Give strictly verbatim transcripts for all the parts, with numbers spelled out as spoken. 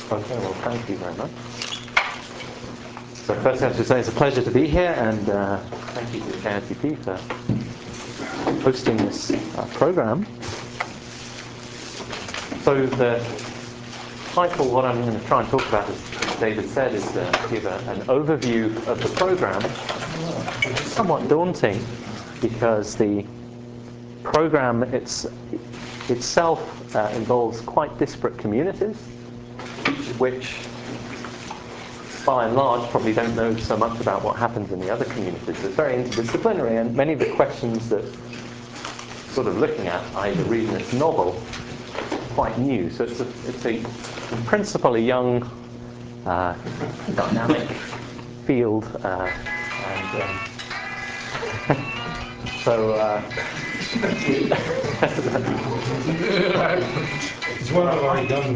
Okay, well, thank you very much. So first I have to say it's a pleasure to be here, and uh, thank you to the K I T P for hosting this uh, program. So the title, what I'm going to try and talk about, as David said, is to give a, an overview of the program. It's somewhat daunting because the program it's, itself uh, involves quite disparate communities, each of which, by and large, probably don't know so much about what happens in the other communities. So it's very interdisciplinary, and many of the questions that sort of looking at, that is the reason it's novel, quite new. So it's a, it's a in principle, a young, uh, dynamic field, uh, and um, so. Uh, It's one of our young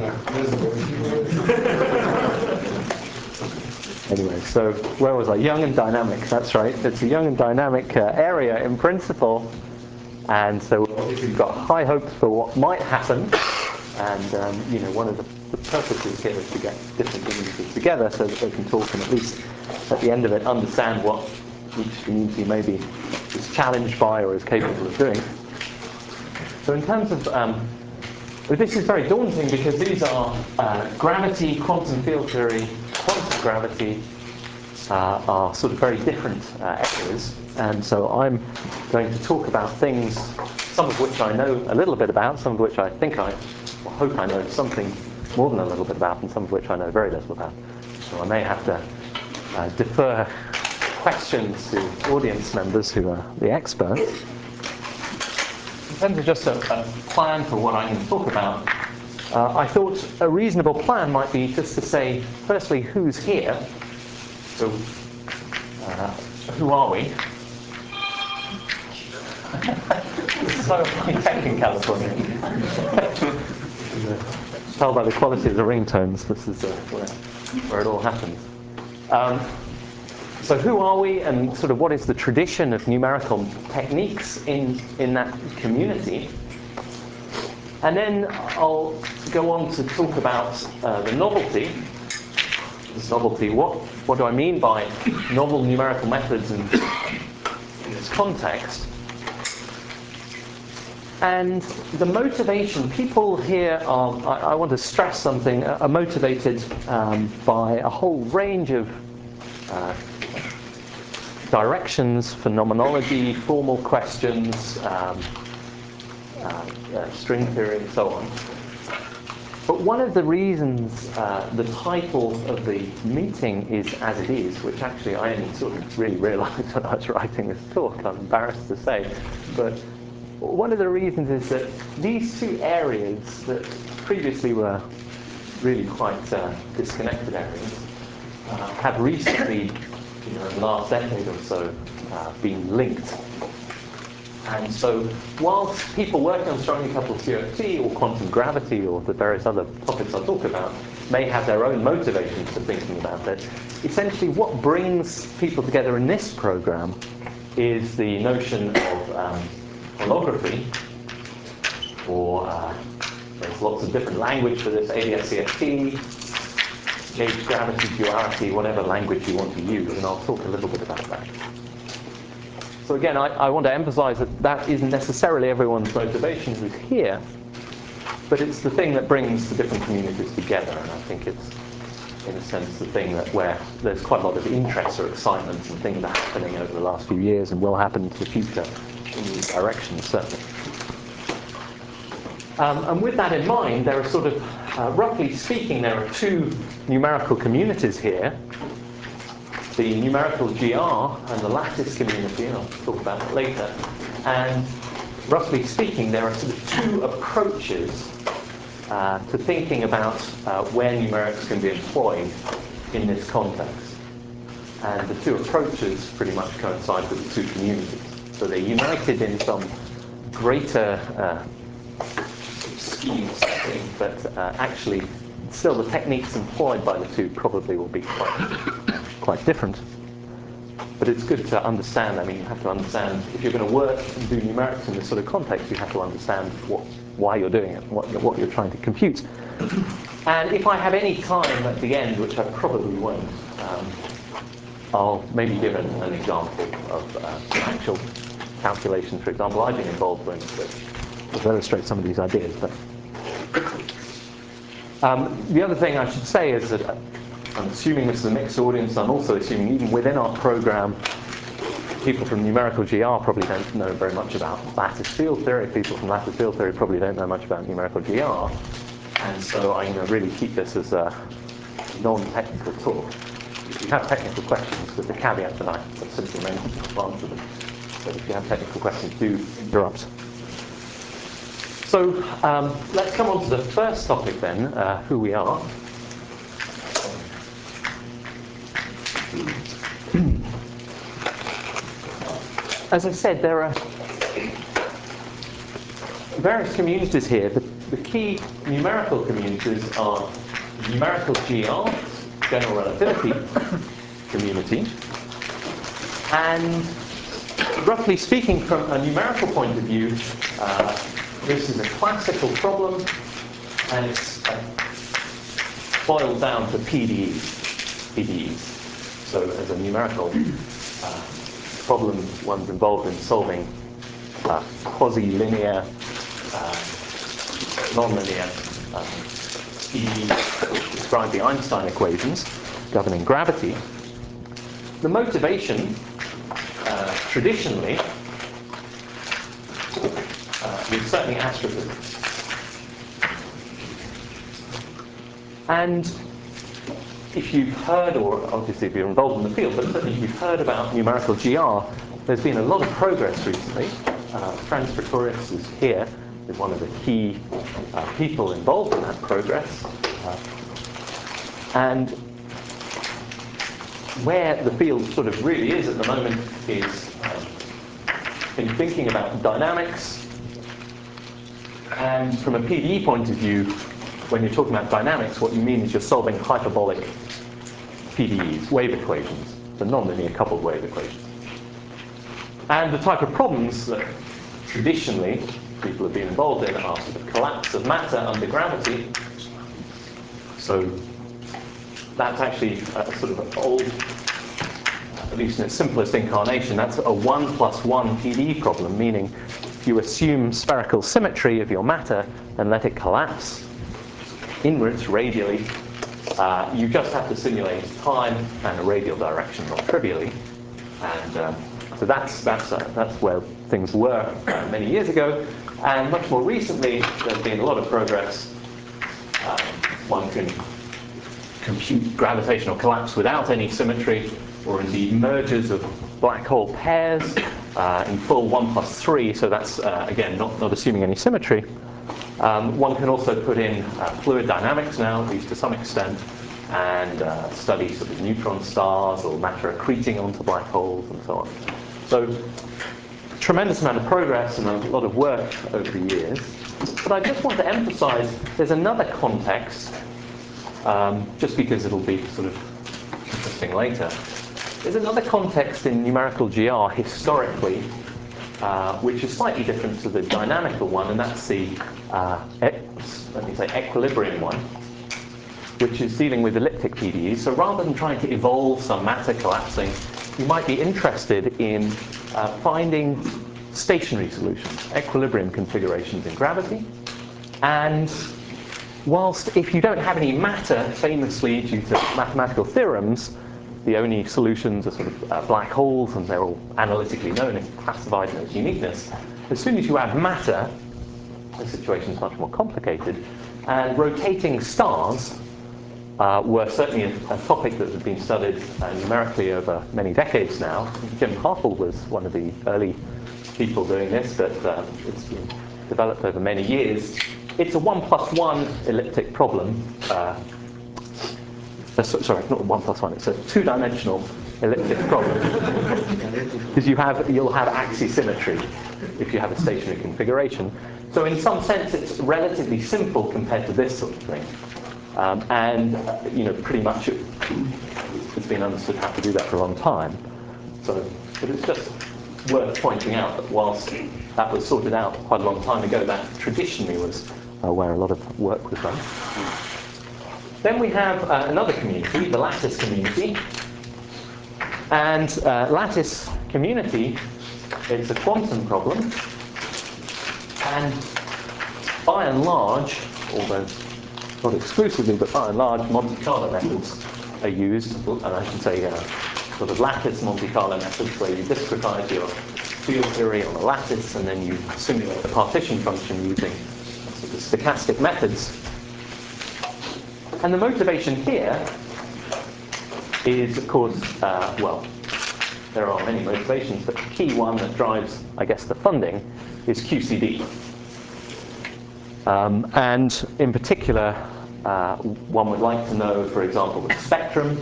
Anyway, so where was I? Young and dynamic. That's right. It's a young and dynamic uh, area in principle, and so we've got high hopes for what might happen. And um, you know, one of the, the purposes here is to get different communities together so that they can talk and at least at the end of it understand what each community maybe is challenged by or is capable of doing. So in terms of, um, well, this is very daunting because these are uh, gravity, quantum field theory, quantum gravity uh, are sort of very different uh, areas. And so I'm going to talk about things, some of which I know a little bit about, some of which I think I or hope I know something more than a little bit about, and some of which I know very little about. So I may have to uh, defer questions to audience members who are the experts. In terms of just a, a plan for what I can talk about, uh, I thought a reasonable plan might be just to say, firstly, who's here? So, uh, who are we? So high-tech in California. Tell by the quality of the ringtones, this is uh, where, where it all happens. Um, so who are we, and sort of what is the tradition of numerical techniques in, in that community? And then I'll go on to talk about uh, the novelty. This novelty, what, what do I mean by novel numerical methods in, in this context? And the motivation, people here are, I, I want to stress something, are motivated um, by a whole range of uh, directions, phenomenology, formal questions, um, uh, uh, string theory, and so on. But one of the reasons uh, the title of the meeting is as it is, which actually I only sort of really realized when I was writing this talk, I'm embarrassed to say, but one of the reasons is that these two areas that previously were really quite uh, disconnected areas uh, have recently, you know, in the last decade or so, uh, been linked. And so, whilst people working on strongly coupled Q F T or quantum gravity or the various other topics I'll talk about may have their own motivations for thinking about it, essentially what brings people together in this program is the notion of um, holography, or uh, there's lots of different language for this, A D S C F T, gauge gravity, duality, whatever language you want to use, and I'll talk a little bit about that. So again, I, I want to emphasize that that isn't necessarily everyone's motivation who's here, but it's the thing that brings the different communities together, and I think it's, in a sense, the thing that where there's quite a lot of interest or excitement and things that are happening over the last few years and will happen into the future in these directions, certainly. Um, and with that in mind, there are sort of, uh, roughly speaking, there are two numerical communities here. The numerical G R and the lattice community, and I'll talk about that later. And roughly speaking, there are sort of two approaches uh, to thinking about uh, where numerics can be employed in this context. And the two approaches pretty much coincide with the two communities. So they're united in some greater uh, scheme setting, but uh, actually still the techniques employed by the two probably will be quite, quite different. But it's good to understand, I mean, you have to understand, if you're going to work and do numerics in this sort of context, you have to understand what, why you're doing it, what, what you're trying to compute. And if I have any time at the end, which I probably won't, um, I'll maybe give an, an example of uh, actual calculations, for example, I've been involved in, which will illustrate some of these ideas. But um, the other thing I should say is that I'm assuming this is a mixed audience. I'm also assuming even within our program, people from numerical G R probably don't know very much about lattice field theory. People from lattice field theory probably don't know much about numerical G R. And so I'm going to really keep this as a non-technical talk. If you have technical questions, with the caveat that I simply may not answer them, but if you have technical questions, do interrupt. So um, let's come on to the first topic then, uh, who we are. As I said, there are various communities here. The, the key numerical communities are numerical G R, general relativity community, and roughly speaking, from a numerical point of view, uh, this is a classical problem, and it's uh, boiled down to P D Es. P D Es. So as a numerical uh, problem, one's involved in solving uh, quasi-linear, uh, non-linear uh, P D Es which describe the Einstein equations governing gravity. The motivation, uh, traditionally, uh, is certainly astrophysics. And if you've heard, or obviously if you're involved in the field, but certainly if you've heard about numerical G R, there's been a lot of progress recently. Uh, Franz Pretorius is here, is one of the key uh, people involved in that progress. Uh, and where the field sort of really is at the moment is um, in thinking about dynamics. And from a P D E point of view, when you're talking about dynamics, what you mean is you're solving hyperbolic P D Es, wave equations, the nonlinear coupled wave equations. And the type of problems that traditionally people have been involved in are sort of collapse of matter under gravity. So that's actually a sort of old, at least in its simplest incarnation, that's a one plus one P D E problem, meaning if you assume spherical symmetry of your matter and let it collapse inwards radially, uh, you just have to simulate time and a radial direction, not trivially. And um, so that's that's uh, that's where things were uh, many years ago. And much more recently, there's been a lot of progress. Um, one can compute gravitational collapse without any symmetry, or indeed mergers of black hole pairs uh, in full one plus three. So that's uh, again not not assuming any symmetry. Um, one can also put in uh, fluid dynamics now, at least to some extent, and uh, study sort of neutron stars or matter accreting onto black holes and so on. So, tremendous amount of progress and a lot of work over the years. But I just want to emphasize there's another context, um, just because it'll be sort of interesting later. There's another context in numerical G R historically, Uh, which is slightly different to the dynamical one, and that's the, uh, let me say, equilibrium one, which is dealing with elliptic P D Es. So rather than trying to evolve some matter collapsing, you might be interested in uh, finding stationary solutions, equilibrium configurations in gravity. And whilst if you don't have any matter, famously due to mathematical theorems, the only solutions are sort of uh, black holes, and they're all analytically known and classified in its uniqueness. As soon as you add matter, the situation is much more complicated. And rotating stars uh, were certainly a, a topic that has been studied uh, numerically over many decades now. Jim Hartle was one of the early people doing this, but uh, it's been developed over many years. It's a one plus one elliptic problem. Uh, Uh, so, sorry, not one plus one. It's a two-dimensional elliptic problem, because you have you'll have axisymmetry if you have a stationary configuration. So in some sense, it's relatively simple compared to this sort of thing, um, and uh, you know, pretty much it, it's been understood how to do that for a long time. So, but it's just worth pointing out that whilst that was sorted out quite a long time ago, that traditionally was uh, where a lot of work was done. Then we have uh, another community, the lattice community. And uh, lattice community is a quantum problem. And by and large, although not exclusively, but by and large, Monte Carlo methods are used, and I should say uh, sort of lattice Monte Carlo methods, where you discretize your field theory on a lattice, and then you simulate the partition function using sort of stochastic methods. And the motivation here is, of course, uh, well, there are many motivations, but the key one that drives, I guess, the funding is Q C D. Um, and in particular, uh, one would like to know, for example, the spectrum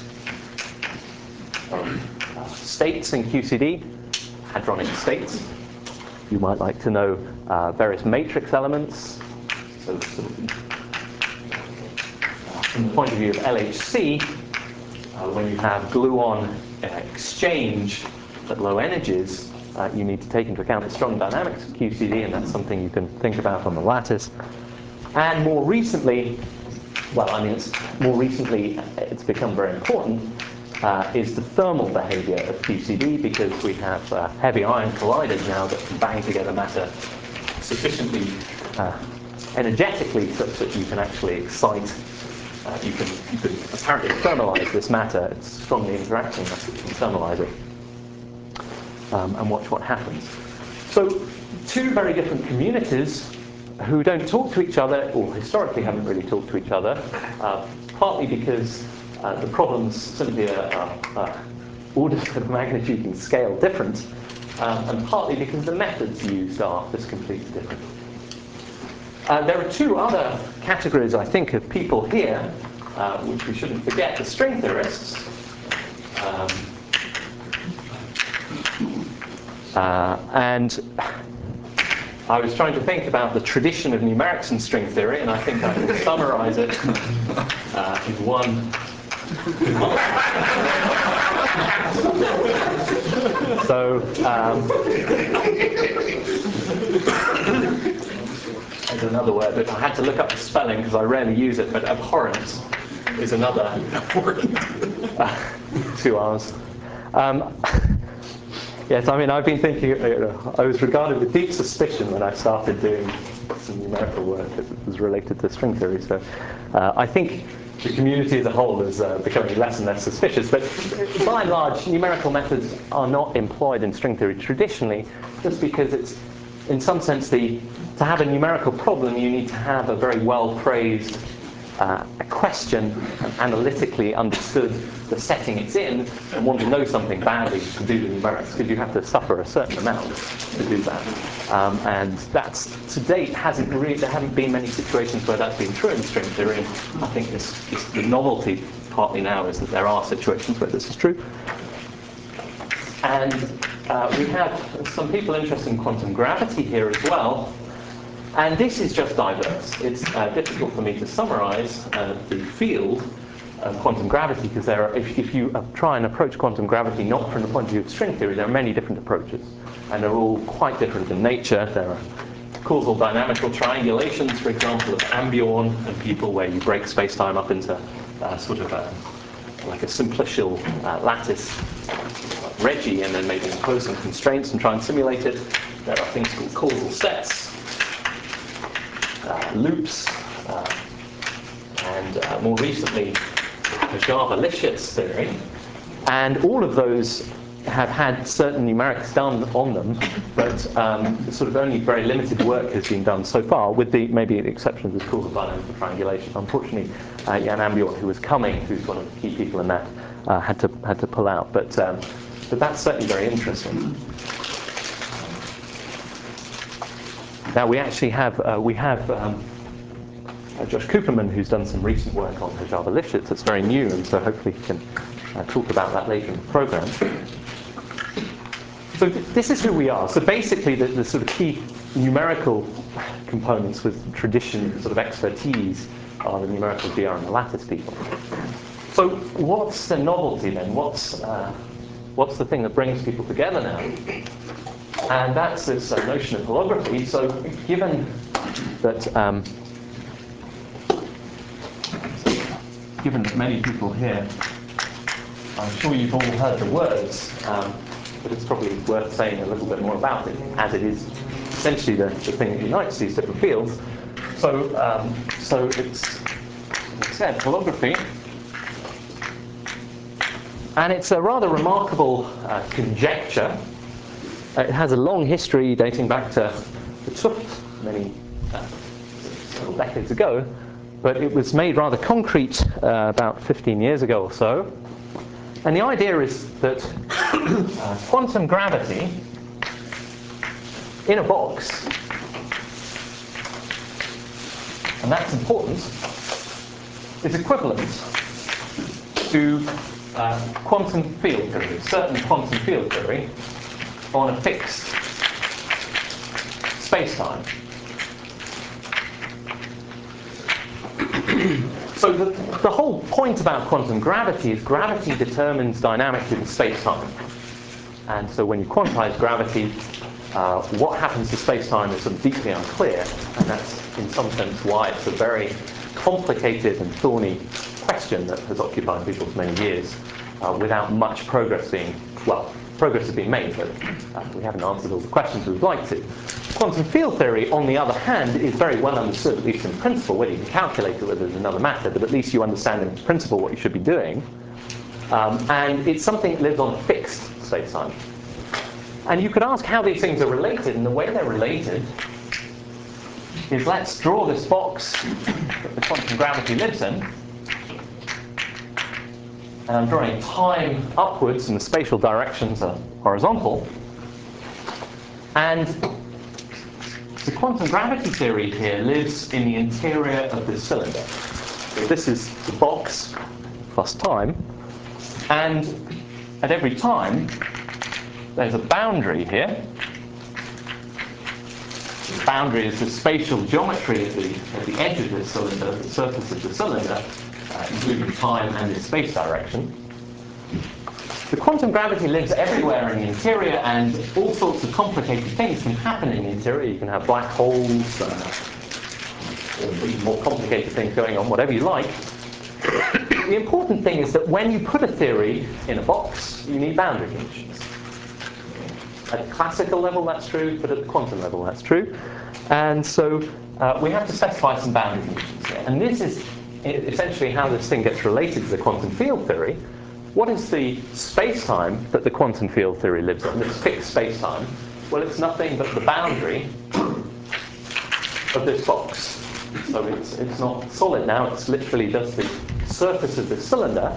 of uh, states in Q C D, hadronic states. You might like to know uh, various matrix elements. So, sort of, uh, from the point of view of L H C, uh, when you have gluon uh, exchange at low energies, Uh, you need to take into account the strong dynamics of Q C D, and that's something you can think about on the lattice. And more recently, well, I mean, it's, more recently it's become very important, uh, is the thermal behavior of Q C D, because we have uh, heavy ion colliders now that can bang together matter sufficiently uh, energetically such that you can actually excite, uh, you, can, you can apparently thermalize this matter. It's strongly interacting enough that you can thermalize it. Um, and watch what happens. So, two very different communities who don't talk to each other, or historically haven't really talked to each other, uh, partly because uh, the problems simply are, are, are orders of magnitude and scale different, um, and partly because the methods used are just completely different. Uh, there are two other categories, I think, of people here, uh, which we shouldn't forget: the string theorists. Um, Uh, and I was trying to think about the tradition of numerics in string theory, and I think I can summarize it uh, in one. So, um, there's another word, but I had to look up the spelling because I rarely use it, but abhorrent is another uh, two R's. Um, Yes, I mean, I've been thinking, you know, I was regarded with deep suspicion when I started doing some numerical work that was related to string theory. So uh, I think the community as a whole is uh, becoming less and less suspicious. But by and large, numerical methods are not employed in string theory traditionally, just because it's, in some sense, the to have a numerical problem, you need to have a very well-phrased Uh, a question, and analytically understood the setting it's in, and want to know something badly to do the numerics, because you have to suffer a certain amount to do that. Um, and that's, to date, hasn't really, there haven't been many situations where that's been true in string theory. I think this, this, the novelty partly now is that there are situations where this is true. And uh, we have some people interested in quantum gravity here as well. And this is just diverse. It's uh, difficult for me to summarize uh, the field of quantum gravity, because there are, if, if you uh, try and approach quantum gravity not from the point of view of string theory, there are many different approaches, and they're all quite different in nature. There are causal dynamical triangulations, for example, of Ambiorn and people, where you break space-time up into uh, sort of a, like a simplicial uh, lattice, like Reggie, and then maybe impose some constraints and try and simulate it. There are things called causal sets. Uh, loops, uh, and uh, more recently, the Java-Lifshitz theory. And all of those have had certain numerics done on them, but um, sort of only very limited work has been done so far, with the maybe the exception of the causal dynamical triangulation. Unfortunately, uh, Jan Ambiorn, who was coming, who's one of the key people in that, uh, had to had to pull out. But um, but that's certainly very interesting. Now we actually have uh, we have um, uh, Josh Cooperman, who's done some recent work on Java-Lifshitz that's very new, and so hopefully he can uh, talk about that later in the program. So th this is who we are. So basically, the, the sort of key numerical components with tradition, sort of expertise, are the numerical G R and the lattice people. So what's the novelty then? What's uh, what's the thing that brings people together now? And that's this uh, notion of holography. So given that um, given that many people here, I'm sure you've all heard the words, um, but it's probably worth saying a little bit more about it, as it is essentially the, the thing that unites these different fields. So, um, so it's, as I said, holography. And it's a rather remarkable uh, conjecture. Uh, it has a long history dating back to the Tufts many uh, several decades ago, but it was made rather concrete uh, about fifteen years ago or so. And the idea is that uh, quantum gravity in a box, and that's important, is equivalent to uh, quantum field theory, certain quantum field theory, on a fixed space-time. So the, the whole point about quantum gravity is gravity determines dynamics in space-time. And so when you quantize gravity, uh, what happens to space-time is sort of deeply unclear, and that's in some sense why it's a very complicated and thorny question that has occupied people for many years uh, without much progress being, well, progress has been made, but uh, we haven't answered all the questions we would like to. Quantum field theory, on the other hand, is very well understood, at least in principle. Whether you can calculate it, whether there's another matter, but at least you understand in principle what you should be doing. Um, and it's something that lives on a fixed space-time. And you could ask how these things are related, and the way they're related is, let's draw this box that the quantum gravity lives in. And I'm drawing time upwards, and the spatial directions are horizontal. And the quantum gravity theory here lives in the interior of this cylinder. So this is the box plus time. And at every time, there's a boundary here. The boundary is the spatial geometry at the, at the edge of this cylinder, the surface of the cylinder, uh, including time and its space direction. The quantum gravity lives everywhere in the interior, and all sorts of complicated things can happen in the interior. You can have black holes, uh, or even more complicated things going on, whatever you like. The important thing is that when you put a theory in a box, you need boundary conditions. At the classical level, that's true, but at the quantum level, that's true. And so uh, we have to specify some boundary conditions here. And this is essentially how this thing gets related to the quantum field theory. What is the space-time that the quantum field theory lives in, this fixed space-time? Well, it's nothing but the boundary of this box. So it's, it's not solid now, it's literally just the surface of the cylinder.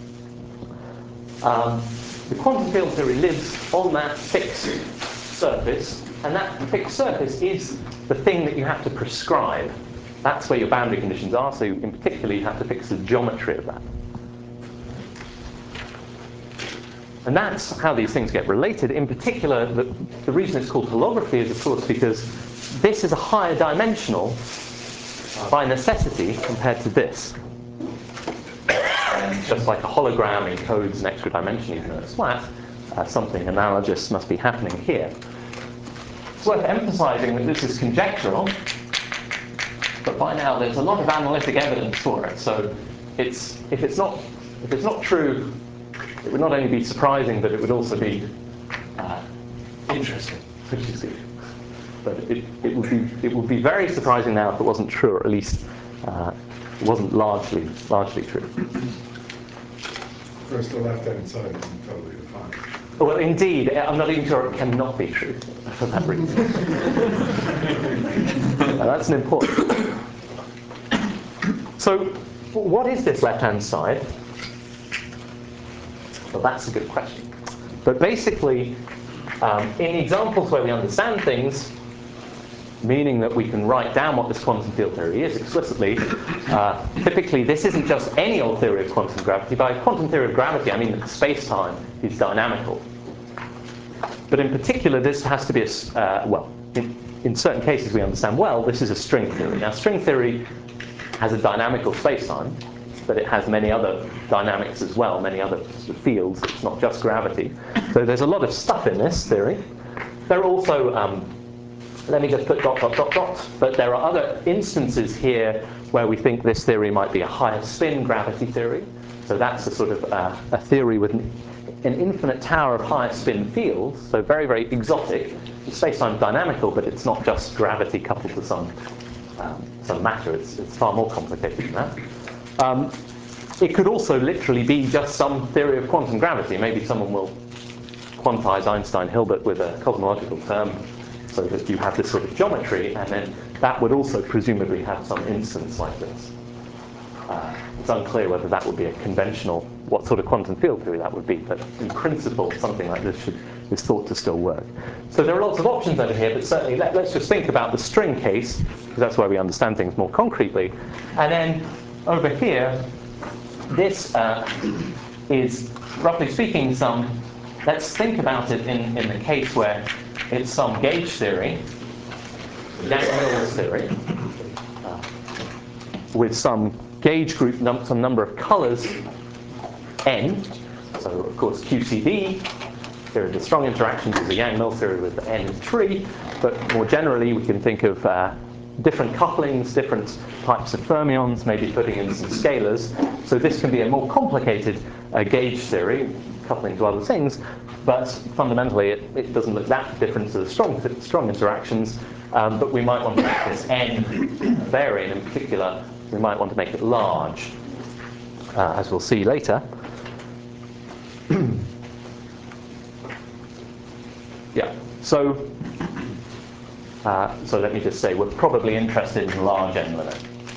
Um, the quantum field theory lives on that fixed surface, and that fixed surface is the thing that you have to prescribe. That's where your boundary conditions are, so in particular you have to fix the geometry of that. And that's how these things get related. In particular, the, the reason it's called holography is, of course, because this is a higher dimensional uh, by necessity compared to this. And just like a hologram encodes an extra dimension even though it's flat, uh, something analogous must be happening here. It's worth emphasizing that this is conjectural, but by now there's a lot of analytic evidence for it. So it's, if, it's not, if it's not true, it would not only be surprising, but it would also be uh, interesting, which you see. But it, it, would be, it would be very surprising now if it wasn't true, or at least uh, it wasn't largely, largely true. First, the left-hand side is totally defined. Well, indeed, I'm not even sure it cannot be true for that reason. Now, that's an important. So, what is this left-hand side? Well, that's a good question. But basically, um, in examples where we understand things, meaning that we can write down what this quantum field theory is explicitly, uh, typically this isn't just any old theory of quantum gravity. By quantum theory of gravity, I mean that space-time is dynamical. But in particular, this has to be a, uh, well, in, in certain cases we understand well, this is a string theory. Now, string theory has a dynamical space-time, but it has many other dynamics as well, many other sort of fields. It's not just gravity. So there's a lot of stuff in this theory. There are also um, let me just put dot, dot, dot, dot. But there are other instances here where we think this theory might be a higher spin gravity theory. So that's a sort of uh, a theory with an, an infinite tower of higher spin fields. So very, very exotic. Space-time dynamical, but it's not just gravity coupled to some, um, some matter. It's, it's far more complicated than that. Um, it could also literally be just some theory of quantum gravity. Maybe someone will quantize Einstein-Hilbert with a cosmological term so that you have this sort of geometry, and then that would also presumably have some instance like this. Uh, it's unclear whether that would be a conventional, what sort of quantum field theory that would be, but in principle, something like this should, is thought to still work. So there are lots of options over here, but certainly let, let's just think about the string case, because that's where we understand things more concretely. And then over here, this uh, is, roughly speaking, some, let's think about it in, in the case where it's some gauge theory, Yang-Mills theory, uh, with some gauge group, num some number of colors, n. So, of course, Q C D, theory of the strong interactions, is a Yang-Mills theory with n is three. But more generally, we can think of uh, different couplings, different types of fermions, maybe putting in some scalars. So this can be a more complicated uh, gauge theory, coupling to other things. But fundamentally, it, it doesn't look that different to the strong, strong interactions. Um, but we might want to make this n vary, and in particular, we might want to make it large, uh, as we'll see later. Yeah, so, uh, so let me just say, we're probably interested in large n limit,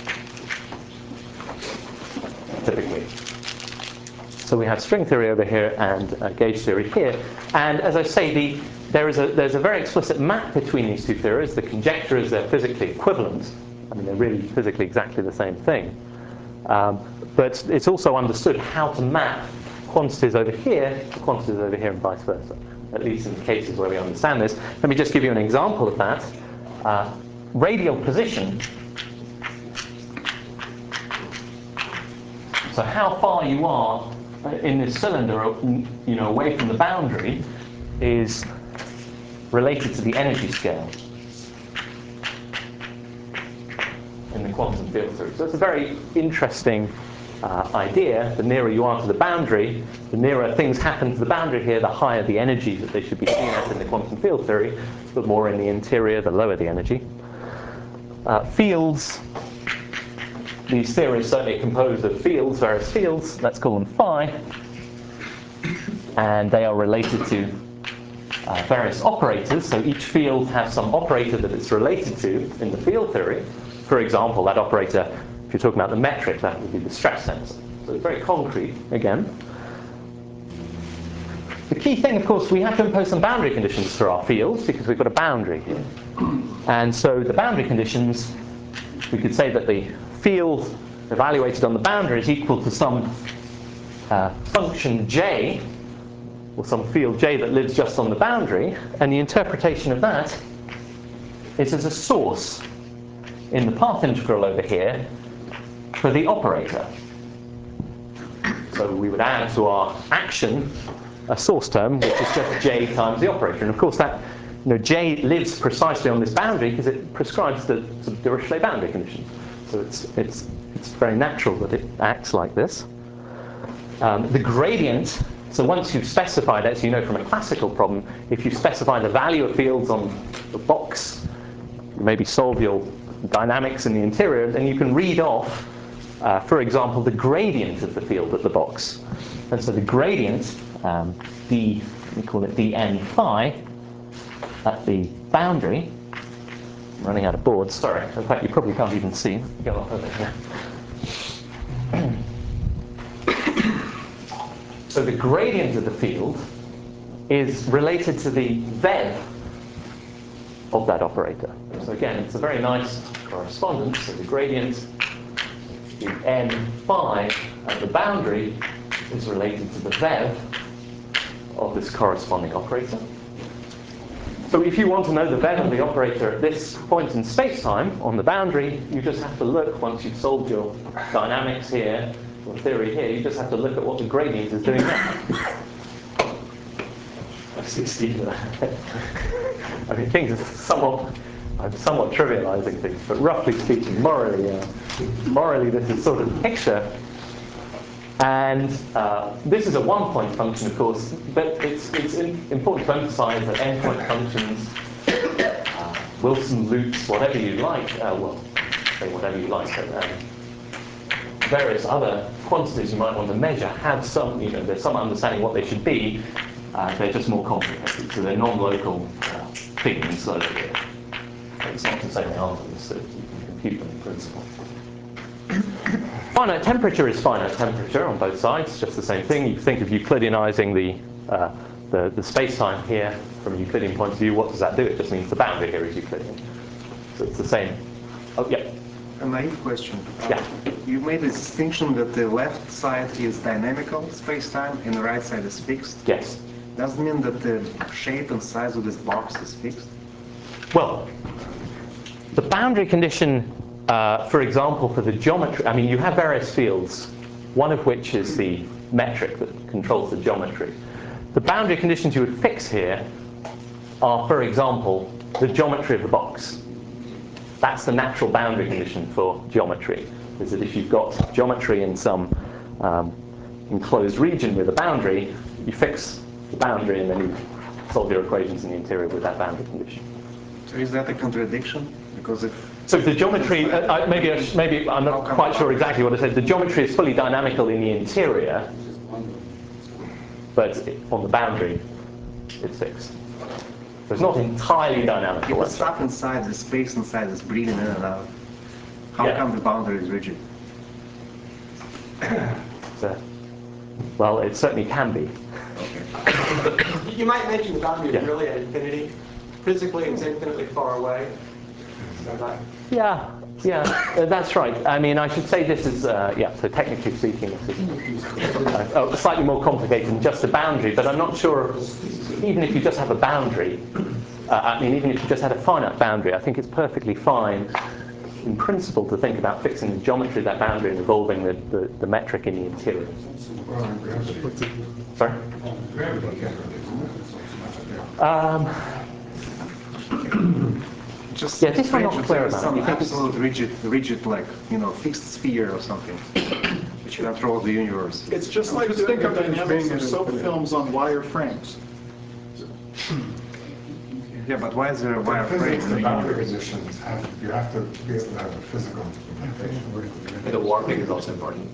typically. So we have string theory over here and uh, gauge theory here. And as I say, the, there is a, there's a very explicit map between these two theories. The conjecture is they're physically equivalent. I mean, they're really physically exactly the same thing. Um, but it's also understood how to map quantities over here to quantities over here and vice versa, at least in the cases where we understand this. Let me just give you an example of that. Uh, radial position. So how far you are in this cylinder, you know, away from the boundary, is related to the energy scale in the quantum field theory. So it's a very interesting uh, idea. The nearer you are to the boundary, the nearer things happen to the boundary here, the higher the energy that they should be seen at in the quantum field theory. The more in the interior, the lower the energy. Uh, fields. These theories certainly are composed of fields, various fields. Let's call them phi. And they are related to uh, various operators. So each field has some operator that it's related to in the field theory. For example, that operator, if you're talking about the metric, that would be the stress tensor. So it's very concrete, again. The key thing, of course, we have to impose some boundary conditions for our fields because we've got a boundary here. And so the boundary conditions, we could say that the field evaluated on the boundary is equal to some uh, function j, or some field j that lives just on the boundary, and the interpretation of that is as a source in the path integral over here for the operator. So we would add to our action a source term, which is just j times the operator. And of course that, you know, j lives precisely on this boundary because it prescribes the, the Dirichlet boundary conditions. So it's, it's, it's very natural that it acts like this. Um, the gradient, so once you've specified, as you know from a classical problem, if you specify the value of fields on the box, you maybe solve your dynamics in the interior, then you can read off, uh, for example, the gradient of the field at the box. And so the gradient, um, d, we call it dn phi, at the boundary. I'm running out of boards, sorry. In fact, you probably can't even see. Go up over here. So the gradient of the field is related to the vev of that operator. So again, it's a very nice correspondence. So the gradient, the n phi at the boundary, is related to the vev of this corresponding operator. So if you want to know the vev of the operator at this point in space-time on the boundary, you just have to look, once you've solved your dynamics here, or theory here, you just have to look at what the gradient is doing now. I succeeded. I mean, things are somewhat I'm somewhat trivializing things, but roughly speaking, morally, uh, morally this is sort of the picture. And uh, this is a one-point function, of course, but it's, it's important to emphasize that n-point functions, uh, Wilson loops, whatever you like, uh, well, say whatever you like, but um, various other quantities you might want to measure have some, you know, there's some understanding what they should be. Uh, they're just more complicated, so they're non-local uh, things. So it's not to say they aren't understood. You can compute them in principle. Finite temperature is finite temperature on both sides, just the same thing. You think of Euclideanizing the, uh, the, the space-time here from a Euclidean point of view. What does that do? It just means the boundary here is Euclidean. So it's the same. Oh, yeah. A naive question. Yeah. Uh, you made a distinction that the left side is dynamical space-time and the right side is fixed. Yes. Does it mean that the shape and size of this box is fixed? Well, the boundary condition, uh, for example, for the geometry, I mean, you have various fields, one of which is the metric that controls the geometry. The boundary conditions you would fix here are, for example, the geometry of the box. That's the natural boundary condition for geometry, is that if you've got geometry in some um, enclosed region with a boundary, you fix the boundary and then you solve your equations in the interior with that boundary condition. So is that a contradiction? Because if So the geometry, uh, I, maybe, I sh maybe I'm not quite sure exactly what I said. The geometry is fully dynamical in the interior, but on the boundary, it's fixed. So it's not entirely dynamical. if the stuff inside, the space inside is breathing in and out, how Yeah. come the boundary is rigid? So, well, it certainly can be. You might mention the boundary is Yeah. really at infinity. Physically, it's infinitely far away. So that, Yeah, yeah, uh, that's right. I mean, I should say this is, uh, yeah, so technically speaking, this is uh, oh, slightly more complicated than just a boundary, but I'm not sure, even if you just have a boundary, uh, I mean, even if you just had a finite boundary, I think it's perfectly fine, in principle, to think about fixing the geometry of that boundary and evolving the, the, the metric in the interior. Well, in gravity. Sorry? Gravity can't really. Um, Just Yeah, this I'm strange not that clear there is about. some You think it's- absolute rigid, rigid, like, you know, fixed sphere or something, which controls the universe. It's just like Just think of dynamics dynamics of of soap soap films on wire frames. Yeah, but why is there a wire frame Physics in the and boundary universe? conditions have, you have to be able to have a physical implementation. The warping is also important.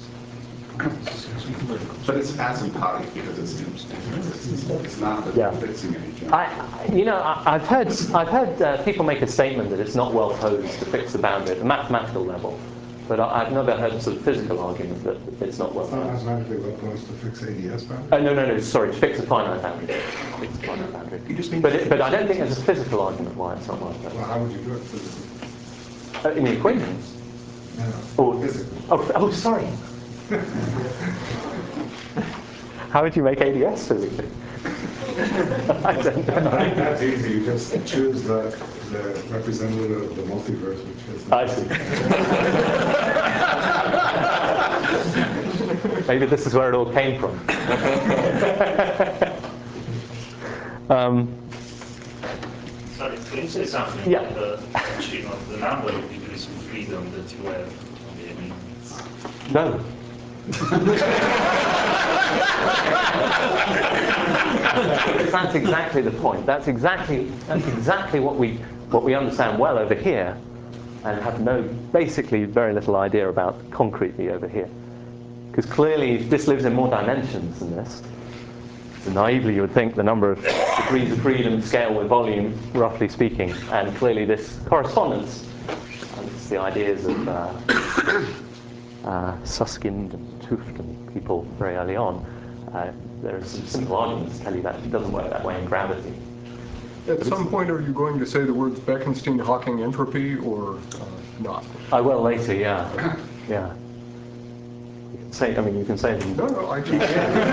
But it's asymptotic because it's inconsistent. It's not that Yeah. we're fixing any geometry. I, you know, I, I've heard, I've heard uh, people make a statement that it's not well posed to fix the boundary at the mathematical level, but I, I've never heard a sort of physical argument that it's not well It's not posed. mathematically well posed to fix A D S boundary. Oh, no, no, no, sorry, to fix a finite boundary. Fix a finite boundary. You just mean But, it, but I don't think there's a physical argument why it's not well posed. Well, how would you do it physically? Uh, in the equations? No, Or, physically. oh, oh, sorry. How would you make A D S physically? I don't know. That's easy. You just choose the, the representative of the multiverse, which is. I see. Maybe this is where it all came from. um, Sorry, can you say something Yeah. about the achievement of the number of degrees of freedom that you have on the elements? no. That's exactly the point. That's exactly that's exactly what we what we understand well over here, and have no basically very little idea about concretely over here. Because clearly this lives in more dimensions than this. So naively you would think the number of degrees of freedom scale with volume, roughly speaking, and clearly this correspondence. And it's the ideas of uh, uh, Susskind and 't Hooft and people very early on. Uh, there are some simple arguments to tell you that it doesn't work that way in gravity. At some point, are you going to say the words Bekenstein-Hawking entropy or uh, not? I will later, yeah. Yeah. You can say, I mean, you can say them. No, no, I just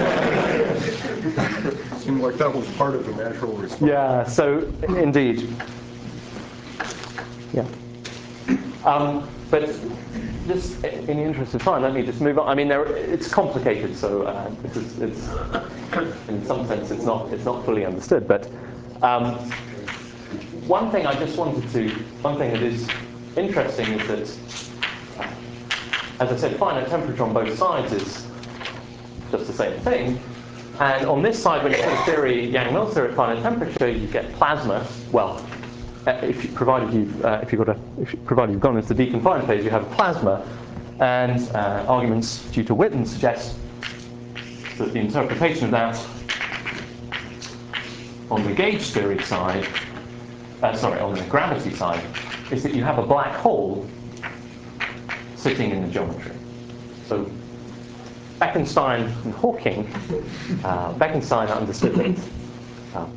seemed like that was part of the natural response. Yeah, so indeed. Yeah. Um, but just in the interest of time, let me just move on. I mean, there, it's complicated, so uh, this is, it's, in some sense, it's not, it's not fully understood. But um, one thing I just wanted to, one thing that is interesting is that, uh, as I said, finite temperature on both sides is just the same thing. And on this side, when you put a theory, Yang-Mills theory at finite temperature, you get plasma. Well, if you, provided you've uh, if you've got a if you, provided you've gone into the deconfined phase, you have a plasma, and uh, arguments due to Witten suggest that the interpretation of that on the gauge theory side, uh, sorry, on the gravity side, is that you have a black hole sitting in the geometry. So Bekenstein and Hawking, uh, Bekenstein understood that, uh,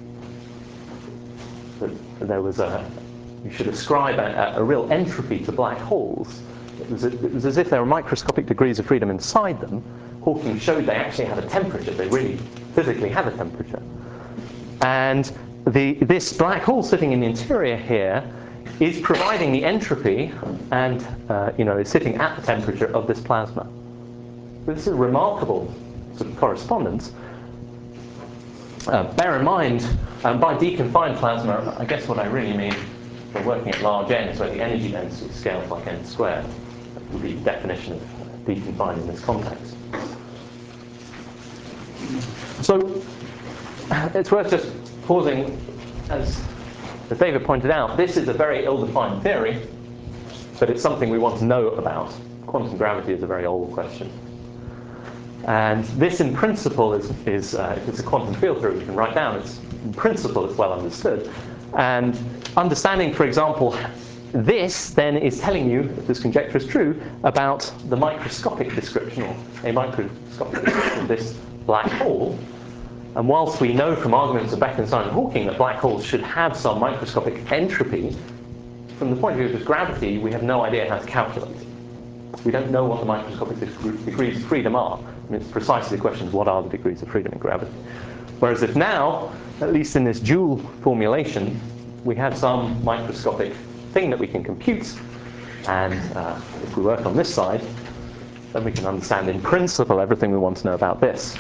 that there was a, you should ascribe a, a real entropy to black holes. It was, it was as if there were microscopic degrees of freedom inside them. Hawking showed they actually had a temperature. They really physically have a temperature. And the, this black hole sitting in the interior here is providing the entropy and uh, you know, is sitting at the temperature of this plasma. This is a remarkable sort of correspondence. Uh, bear in mind, um, by deconfined plasma, I guess what I really mean for working at large n's, where the energy density scales like n squared. That would be the definition of deconfined in this context. So it's worth just pausing, as, as David pointed out, this is a very ill-defined theory, but it's something we want to know about. Quantum gravity is a very old question. And this, in principle, is, is uh, if it's a quantum field theory we can write down, it's, in principle, it's well understood. And understanding, for example, this then is telling you, if this conjecture is true, about the microscopic description, or a microscopic description of this black hole. And whilst we know from arguments of Bekenstein and Hawking that black holes should have some microscopic entropy, from the point of view of gravity, we have no idea how to calculate it. We don't know what the microscopic degrees of freedom are. I mean, it's precisely the question of what are the degrees of freedom in gravity. Whereas if now, at least in this Joule formulation, we have some microscopic thing that we can compute, and uh, if we work on this side, then we can understand in principle everything we want to know about this.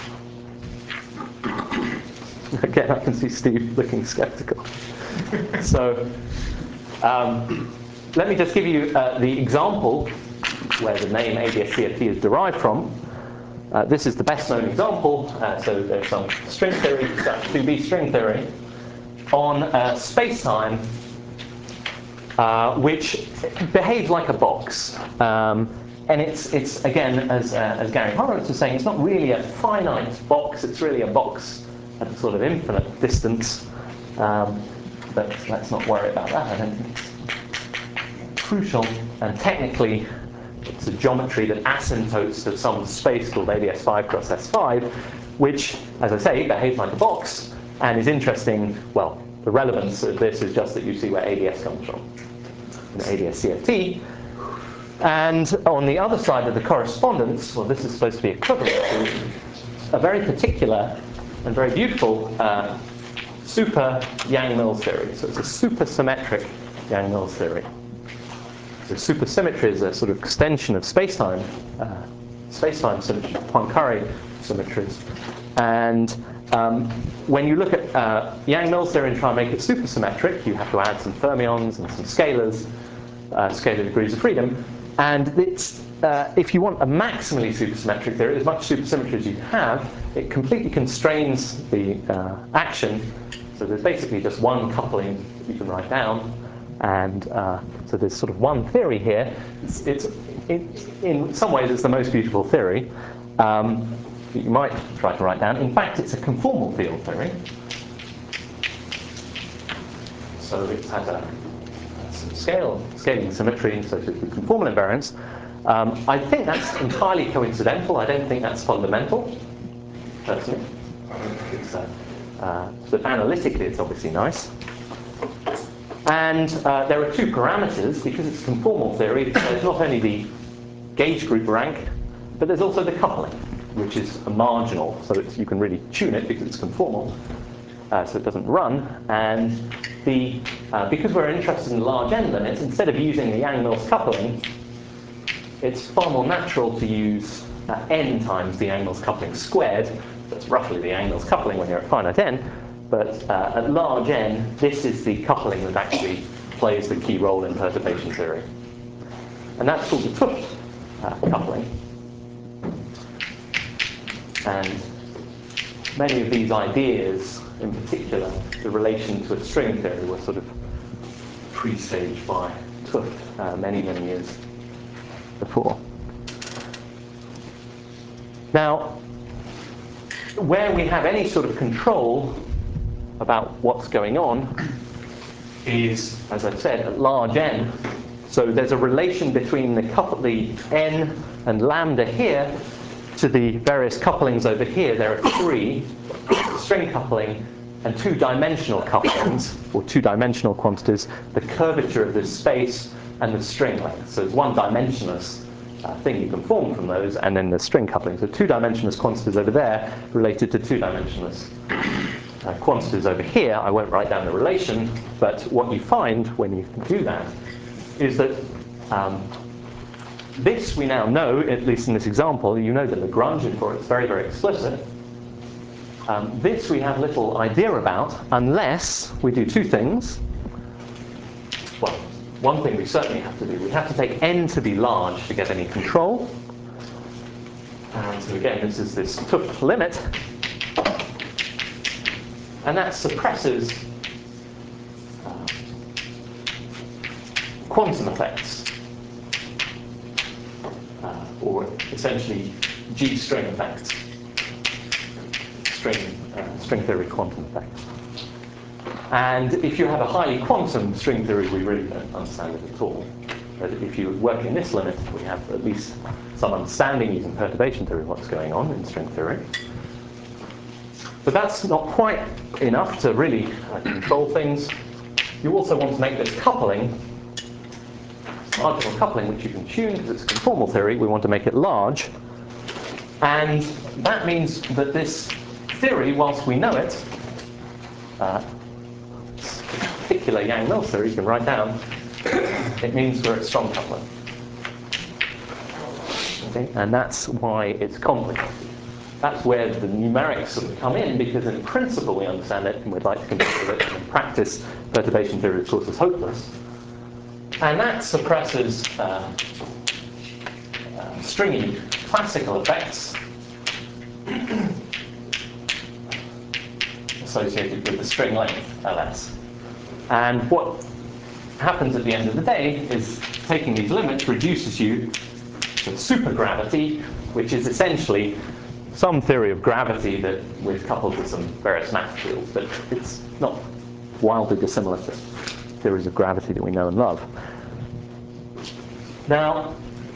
Again, I can see Steve looking skeptical. So um, let me just give you uh, the example where the name A D S C F T is derived from. Uh, this is the best known example. Uh, so there's some string theory, two B string theory, on uh, space-time, uh, which behaves like a box. Um, and it's, it's again, as, uh, as Gary Horowitz was saying, it's not really a finite box. It's really a box at a sort of infinite distance. Um, but let's not worry about that. I don't think it's crucial. And technically, it's a geometry that asymptotes to some space called A D S five cross S five, which, as I say, behaves like a box and is interesting. Well, the relevance of this is just that you see where A D S comes from, in A D S C F T. And on the other side of the correspondence, well, this is supposed to be equivalent to a very particular and very beautiful uh, super Yang-Mills theory. So it's a supersymmetric Yang-Mills theory. So supersymmetry is a sort of extension of space-time, uh, space-time symmetry, Poincare symmetries. And um, when you look at uh, Yang-Mills theory and try and make it supersymmetric, you have to add some fermions and some scalars, uh, scalar degrees of freedom. And it's, uh, if you want a maximally supersymmetric theory, as much supersymmetry as you have, it completely constrains the uh, action. So there's basically just one coupling that you can write down. And uh, so there's sort of one theory here. It's, it's in, in some ways, it's the most beautiful theory. Um, you might try to write down. In fact, it's a conformal field theory. So it has a scale, scaling symmetry associated with conformal invariance. Um, I think that's entirely coincidental. I don't think that's fundamental, personally. It's, uh, uh, but analytically, it's obviously nice. And uh, there are two parameters, because it's conformal theory. There's not only the gauge group rank, but there's also the coupling, which is a marginal, so it's, you can really tune it because it's conformal, uh, so it doesn't run. And the, uh, because we're interested in large n limits, instead of using the Yang-Mills coupling, it's far more natural to use uh, n times the Yang-Mills coupling squared. That's roughly the Yang-Mills coupling when you're at finite n. But uh, at large n, this is the coupling that actually plays the key role in perturbation theory. And that's called the 't Hooft uh, coupling. And many of these ideas, in particular the relation to a string theory, were sort of pre-staged by 't Hooft uh, many, many years before. Now, where we have any sort of control about what's going on is, as I've said, at large n. So there's a relation between the, couple, the n and lambda here to the various couplings over here. There are three, string coupling and two-dimensional couplings, or two-dimensional quantities, the curvature of this space and the string length. So there's one dimensionless uh, thing you can form from those, and then the string coupling. So two-dimensionless quantities over there related to two-dimensionless uh, quantities over here. I won't write down the relation, but what you find when you do that is that um, this we now know, at least in this example, you know the Lagrangian for it is very, very explicit. Um, this we have little idea about unless we do two things. Well, one thing we certainly have to do, we have to take n to be large to get any control. And so again, this is this 't Hooft limit. And that suppresses uh, quantum effects, uh, or essentially G-string effects, string, uh, string theory quantum effects. And if you have a highly quantum string theory, we really don't understand it at all. But if you work in this limit, we have at least some understanding using perturbation theory of what's going on in string theory. But that's not quite enough to really uh, control things. You also want to make this coupling, marginal coupling, which you can tune because it's a conformal theory. We want to make it large. And that means that this theory, whilst we know it, uh, particular Yang-Mills theory you can write down, it means we're at strong coupling. Okay? And that's why it's complicated. That's where the numerics sort of come in, because in principle we understand it and we'd like to consider it. In practice, perturbation theory, of course, is hopeless. And that suppresses uh, uh, stringy classical effects associated with the string length L S. And what happens at the end of the day is taking these limits reduces you to supergravity, which is essentially some theory of gravity that we've coupled with some various math fields, but it's not wildly dissimilar to theories of gravity that we know and love. Now,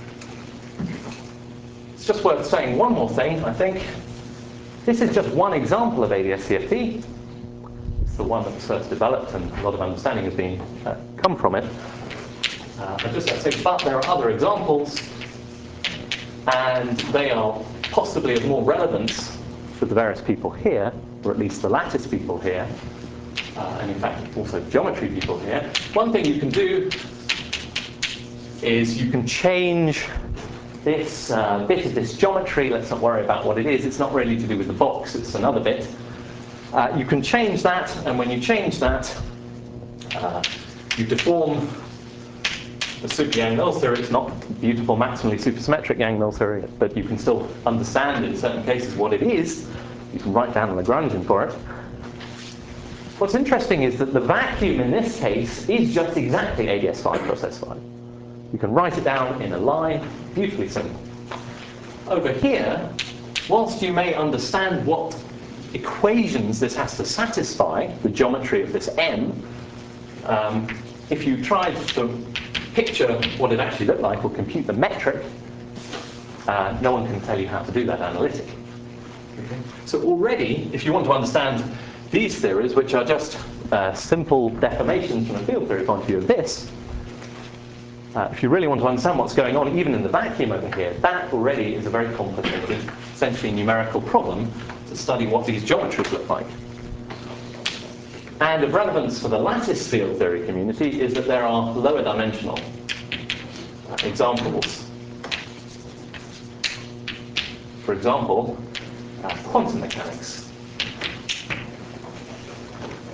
it's just worth saying one more thing, I think. This is just one example of A D S C F T. It's the one that was first developed, and a lot of understanding has been uh, come from it. Uh, I just have to say, but there are other examples, and they are possibly of more relevance for the various people here, or at least the lattice people here, uh, and in fact also geometry people here. One thing you can do is you can change this uh, bit of this geometry. Let's not worry about what it is. It's not really to do with the box. It's another bit. Uh, you can change that, and when you change that, uh, you deform the super Yang-Mills theory. It's not beautiful maximally supersymmetric Yang-Mills theory, but you can still understand in certain cases what it is. You can write down a Lagrangian for it. What's interesting is that the vacuum in this case is just exactly A D S five cross S five. You can write it down in a line, beautifully simple. Over here, whilst you may understand what equations this has to satisfy, the geometry of this M, um, if you tried to picture what it actually looked like or compute the metric, uh, no one can tell you how to do that analytically. Okay? So already, if you want to understand these theories, which are just uh, simple deformations from a field theory point of view of this, uh, if you really want to understand what's going on, even in the vacuum over here, that already is a very complicated, essentially numerical problem to study what these geometries look like. And of relevance for the lattice field theory community is that there are lower dimensional uh, examples. For example, uh, quantum mechanics.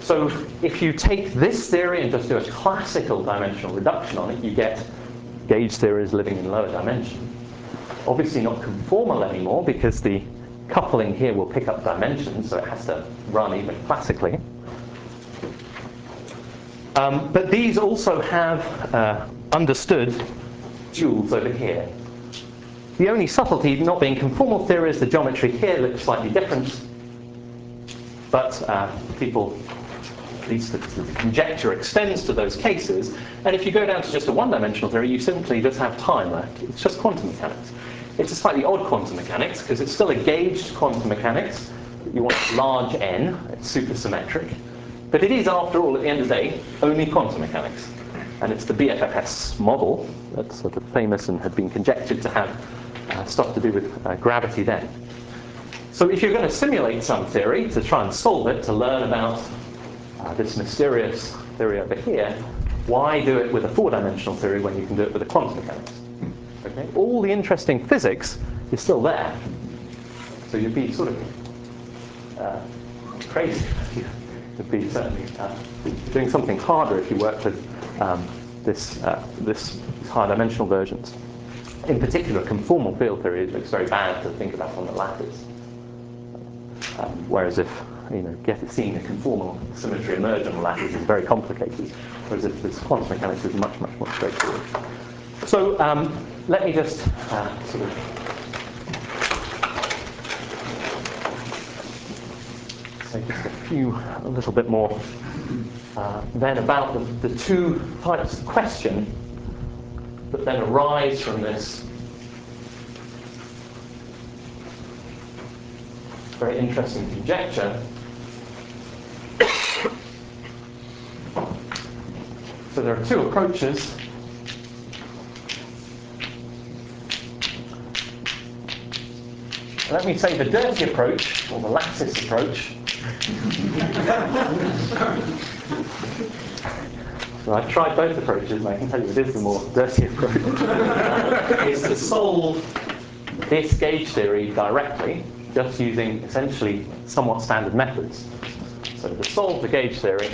So if you take this theory and just do a classical dimensional reduction on it, you get gauge theories living in lower dimension. Obviously not conformal anymore because the coupling here will pick up dimensions, so it has to run even classically. Um, but these also have uh, understood duals over here. The only subtlety, not being conformal theory, is the geometry here looks slightly different. But uh, people, at least the, the conjecture extends to those cases. And if you go down to just a one-dimensional theory, you simply just have time left. It's just quantum mechanics. It's a slightly odd quantum mechanics because it's still a gauged quantum mechanics. You want large n, it's supersymmetric. But it is, after all, at the end of the day, only quantum mechanics. And it's the B F F S model that's sort of famous and had been conjectured to have uh, stuff to do with uh, gravity then. So if you're going to simulate some theory to try and solve it, to learn about uh, this mysterious theory over here, why do it with a four-dimensional theory when you can do it with a quantum mechanics? Okay? All the interesting physics is still there. So you'd be sort of uh, crazy. You'd be certainly uh, doing something harder if you work with um, this, uh, this high-dimensional versions. In particular, conformal field theory looks very bad to think about on the lattice. Um, whereas if you know, get, seeing a conformal symmetry emerge on the lattice is very complicated, whereas if this quantum mechanics is much, much more straightforward. So um, let me just uh, sort of say just a few, a little bit more uh, then about the, the two types of question that then arise from this very interesting conjecture. So there are two approaches. Let me say the dirty approach, or the lattice approach. So I've tried both approaches, and I can tell you it is the more dirty approach. uh, is to solve this gauge theory directly, just using essentially somewhat standard methods. So to solve the gauge theory,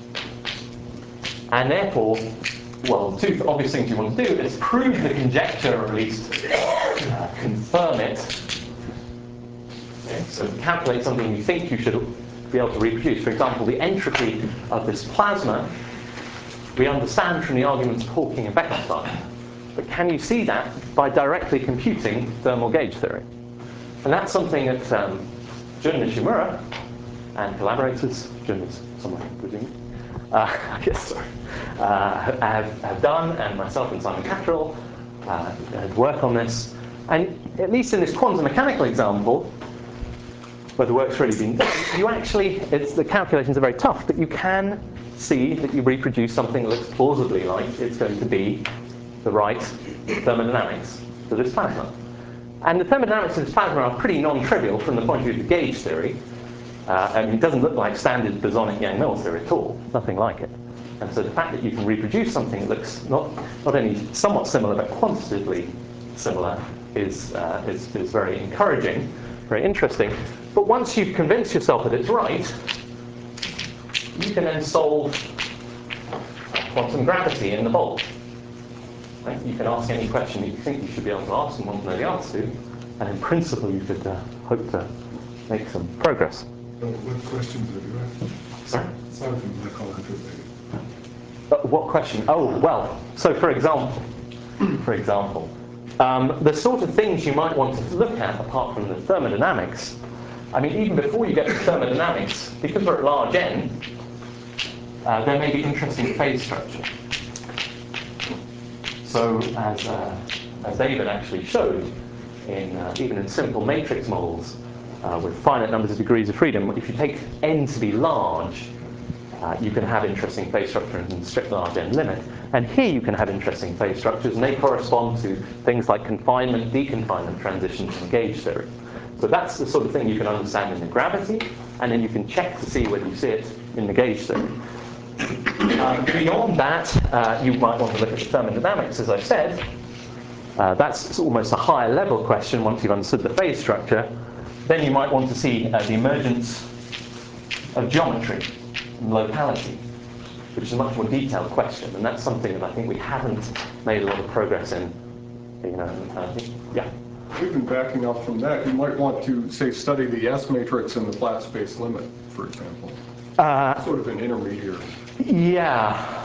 and therefore, well, the two obvious things you want to do is prove the conjecture, or at least uh, confirm it. Okay, so calculate something you think you should be able to reproduce. For example, the entropy of this plasma, we understand from the arguments of Hawking and Bekenstein. But can you see that by directly computing thermal gauge theory? And that's something that um, Jun Nishimura and collaborators, Jun is someone presumably, uh, I guess, sorry, uh, have, have done, and myself and Simon Cattrall uh, had worked on this. And at least in this quantum mechanical example, where the work's really been done, you actually, it's, the calculations are very tough, but you can see that you reproduce something that looks plausibly like it's going to be the right thermodynamics for this plasma. And the thermodynamics of this plasma are pretty non-trivial from the point of view of the gauge theory. Uh, I mean, it doesn't look like standard bosonic Yang-Mills theory at all, nothing like it. And so the fact that you can reproduce something that looks not, not only somewhat similar, but quantitatively similar is, uh, is, is very encouraging, very interesting. But once you've convinced yourself that it's right, you can then solve quantum gravity in the bulk. Right? You can ask any question that you think you should be able to ask and want to know the answer to, and in principle you could uh, hope to make some progress. So what questions have you asked? Sorry? Aside from black hole entropy. Uh, what question? Oh, well, so for example, for example, um, the sort of things you might want to look at apart from the thermodynamics, I mean, even before you get to thermodynamics, because we're at large n, uh, there may be interesting phase structure. So as, uh, as David actually showed, in, uh, even in simple matrix models uh, with finite numbers of degrees of freedom, if you take n to be large, uh, you can have interesting phase structure in strict large n limit. And here you can have interesting phase structures, and they correspond to things like confinement, deconfinement transitions in gauge theory. So that's the sort of thing you can understand in the gravity, and then you can check to see whether you see it in the gauge theory. Uh, beyond that, uh, you might want to look at the thermodynamics, as I said. Uh, that's almost a higher level question once you've understood the phase structure. Then you might want to see uh, the emergence of geometry. and locality, which is a much more detailed question, and that's something that I think we haven't made a lot of progress in. You know, I think, yeah. Even backing up from that, you might want to, say, study the S matrix and the flat space limit, for example. Uh, sort of an intermediary. Yeah.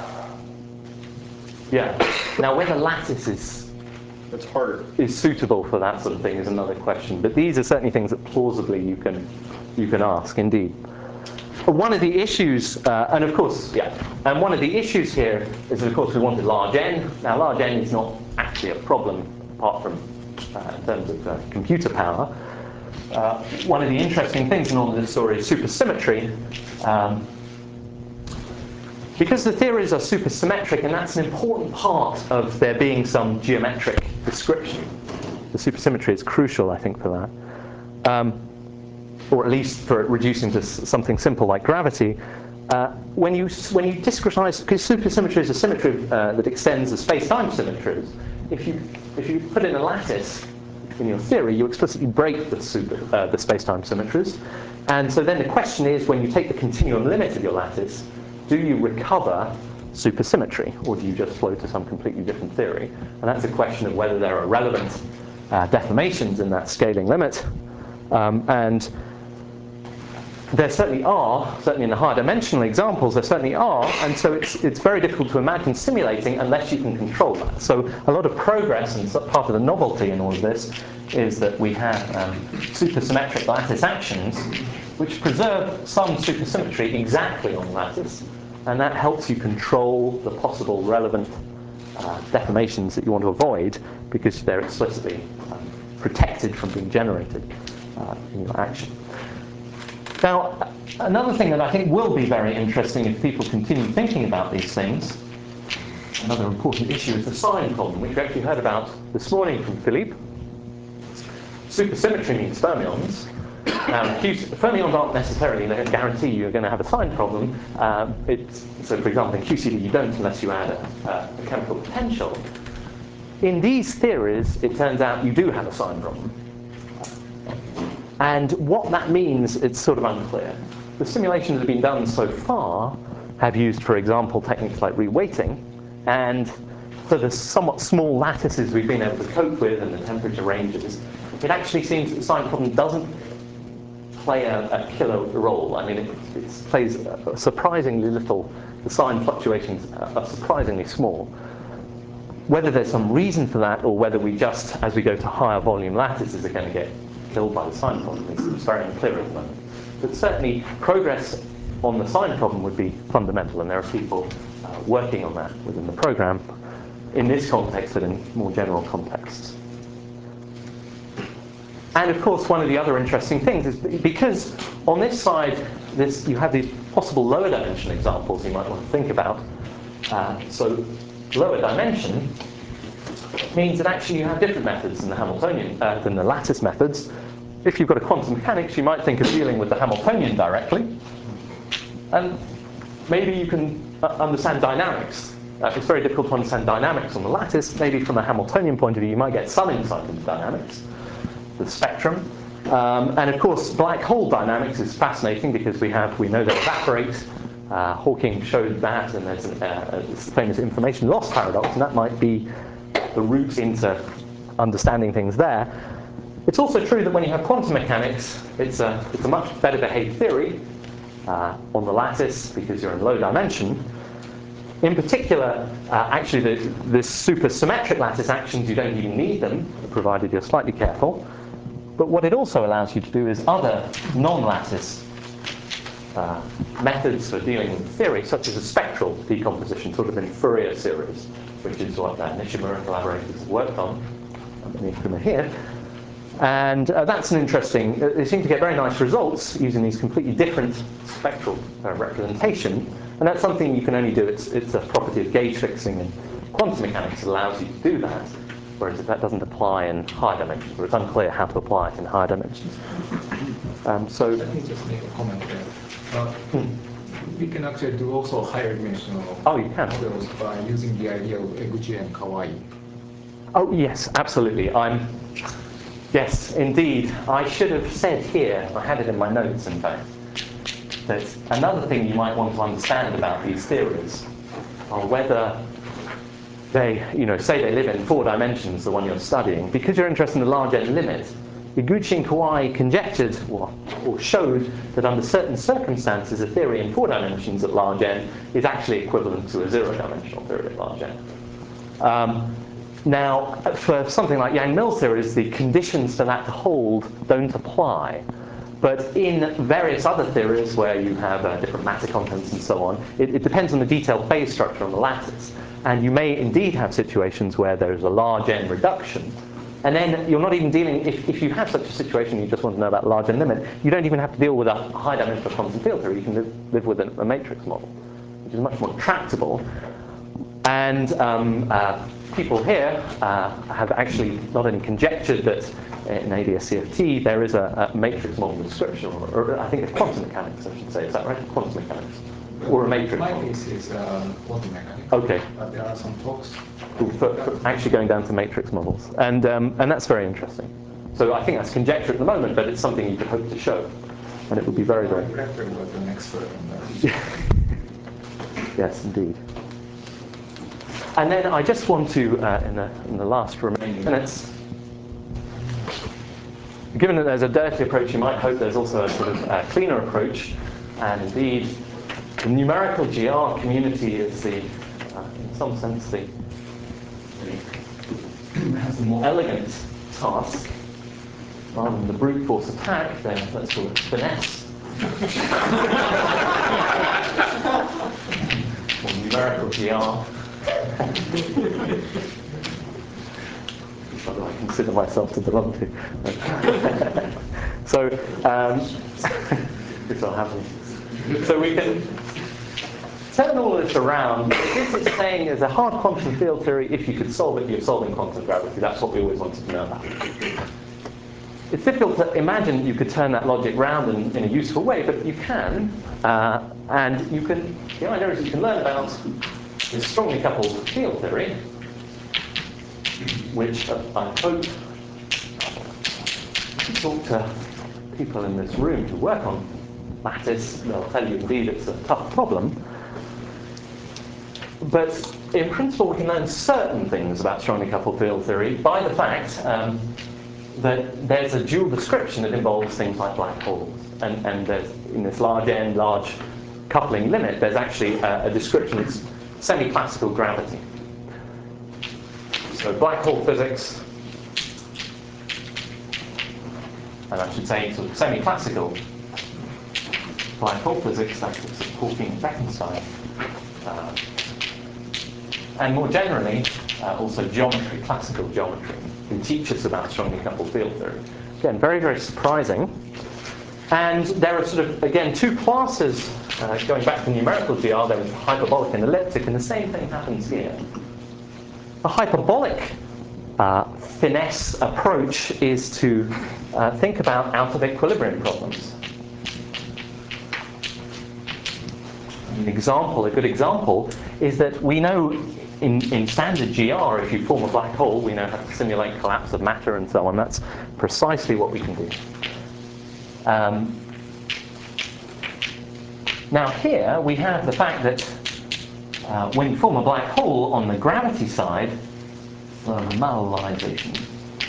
Yeah. Now, whether lattice is It's harder. is suitable for that sort of thing is another question. But these are certainly things that plausibly you can you can ask, indeed. One of the issues, uh, and of course, yeah, and one of the issues here is, of course, we wanted large N. Now, large N is not actually a problem apart from uh, in terms of uh, computer power. Uh, one of the interesting things in all of this story is supersymmetry. Um, because the theories are supersymmetric, and that's an important part of there being some geometric description. The supersymmetry is crucial, I think, for that. Um, or at least for it reducing to something simple like gravity. Uh, when you when you discretize, because supersymmetry is a symmetry uh, that extends the space-time symmetries. If you if you put in a lattice in your theory, you explicitly break the super uh, the space-time symmetries, and so then the question is, when you take the continuum limit of your lattice, do you recover supersymmetry, or do you just flow to some completely different theory? And that's a question of whether there are relevant uh, deformations in that scaling limit, um, and there certainly are, certainly in the higher dimensional examples, there certainly are, and so it's, it's very difficult to imagine simulating unless you can control that. So a lot of progress, and part of the novelty in all of this, is that we have um, supersymmetric lattice actions which preserve some supersymmetry exactly on the lattice, and that helps you control the possible relevant uh, deformations that you want to avoid because they're explicitly um, protected from being generated uh, in your action. Now, another thing that I think will be very interesting if people continue thinking about these things, another important issue is the sign problem, which we actually heard about this morning from Philippe. Supersymmetry means fermions. Now, fermions aren't necessarily going to guarantee you're going to have a sign problem. Um, it's, so, for example, in Q C D you don't unless you add a, a chemical potential. In these theories, it turns out you do have a sign problem. And what that means, it's sort of unclear. The simulations that have been done so far have used, for example, techniques like reweighting. And for the somewhat small lattices we've been able to cope with and the temperature ranges, it actually seems that the sign problem doesn't play a, a killer role. I mean, it, it plays surprisingly little. The sign fluctuations are surprisingly small. Whether there's some reason for that, or whether we just, as we go to higher volume lattices, are going to get killed by the sign problem, is very unclear at the moment. But certainly, progress on the sign problem would be fundamental, and there are people uh, working on that within the program, in this context, but in more general contexts. And of course, one of the other interesting things is because on this side, this, you have these possible lower dimension examples you might want to think about. Uh, so lower dimension means that actually you have different methods than the Hamiltonian, uh, than the lattice methods. If you've got a quantum mechanics, you might think of dealing with the Hamiltonian directly. And maybe you can uh, understand dynamics. Uh, it's very difficult to understand dynamics on the lattice. Maybe from a Hamiltonian point of view, you might get some insight into dynamics, the spectrum. Um, and of course, black hole dynamics is fascinating because we have, we know they evaporate. Uh, Hawking showed that, and there's an, uh, this famous information loss paradox, and that might be the route into understanding things there. It's also true that when you have quantum mechanics, it's a, it's a much better behaved theory uh, on the lattice because you're in low dimension. In particular, uh, actually, the, the supersymmetric lattice actions, you don't even need them, provided you're slightly careful. But what it also allows you to do is other non-lattice uh, methods for dealing with theory, such as a spectral decomposition, sort of in Fourier series, which is what uh, Nishimura collaborators have worked on. Many of them are here. And uh, that's an interesting, uh, they seem to get very nice results using these completely different spectral uh, representation. And that's something you can only do, it's, it's a property of gauge fixing, and quantum mechanics allows you to do that, whereas that doesn't apply in higher dimensions, or it's unclear how to apply it in higher dimensions. Um, so, let me just make a comment there. Uh, hmm. We can actually do also higher dimensional oh, you can. models by using the idea of Eguchi and Kawai. Oh, yes, absolutely. I'm, yes, indeed. I should have said here, I had it in my notes, in fact. that another thing you might want to understand about these theories are whether they, you know, say they live in four dimensions, the one you're studying. Because you're interested in the large n limit, Iguchi and Kawai conjectured, or, or showed, that under certain circumstances, a theory in four dimensions at large n is actually equivalent to a zero-dimensional theory at large n. Um, now, for something like Yang-Mills theories, the conditions for that to hold don't apply. But in various other theories where you have uh, different matter contents and so on, it, it depends on the detailed phase structure on the lattice. And you may indeed have situations where there's a large n reduction. And then you're not even dealing, if, if you have such a situation, you just want to know about large n limit, you don't even have to deal with a high dimensional quantum field theory. You can live, live with a, a matrix model, which is much more tractable. And um, uh, people here uh, have actually not only conjectured that in A D S C F T there is a, a matrix model description, or, or I think it's quantum mechanics, I should say. Is that right? Quantum mechanics. Or a matrix My model. case is uh, quantum mechanics. Okay. But there are some talks. For, for actually going down to matrix models. And, um, and that's very interesting. So I think that's conjecture at the moment, but it's something you could hope to show. And it would be very, very... Rector was an expert on that. Yes, indeed. And then I just want to, uh, in, the, in the last remaining minutes, given that there's a dirty approach, you might hope there's also a sort of uh, cleaner approach. And indeed, the numerical G R community is the, uh, in some sense, the, the has the more elegant task. Rather than the brute force attack, then let's call it finesse. Or numerical G R. What do I consider myself to belong to? So, um, this will happen. So we can turn all of this around. This is saying there's a hard quantum field theory. If you could solve it, you're solving quantum gravity. That's what we always wanted to know about. It's difficult to imagine you could turn that logic round in, in a useful way, but you can. Uh, and you can, the idea is you can learn about this strongly coupled field theory, which uh, I hope if you talk to people in this room who work on lattice, they'll tell you indeed it's a tough problem. But in principle, we can learn certain things about strongly coupled field theory by the fact um, that there's a dual description that involves things like black holes. And, and there's, in this large n, large coupling limit, there's actually a, a description that's semi-classical gravity. So black hole physics, and I should say sort of semi-classical black hole physics, that's sort of Hawking and Bekenstein. Uh, and more generally, uh, also geometry, classical geometry, who teach us about strongly coupled field theory. Again, very, very surprising. And there are sort of, again, two classes, uh, going back to numerical G R, there was hyperbolic and elliptic, and the same thing happens here. A hyperbolic uh, finesse approach is to uh, think about out of equilibrium problems. An example, a good example, is that we know in, in standard G R, if you form a black hole, we know how to simulate collapse of matter and so on. That's precisely what we can do. Um, now here we have the fact that uh, when you form a black hole on the gravity side, thermalization,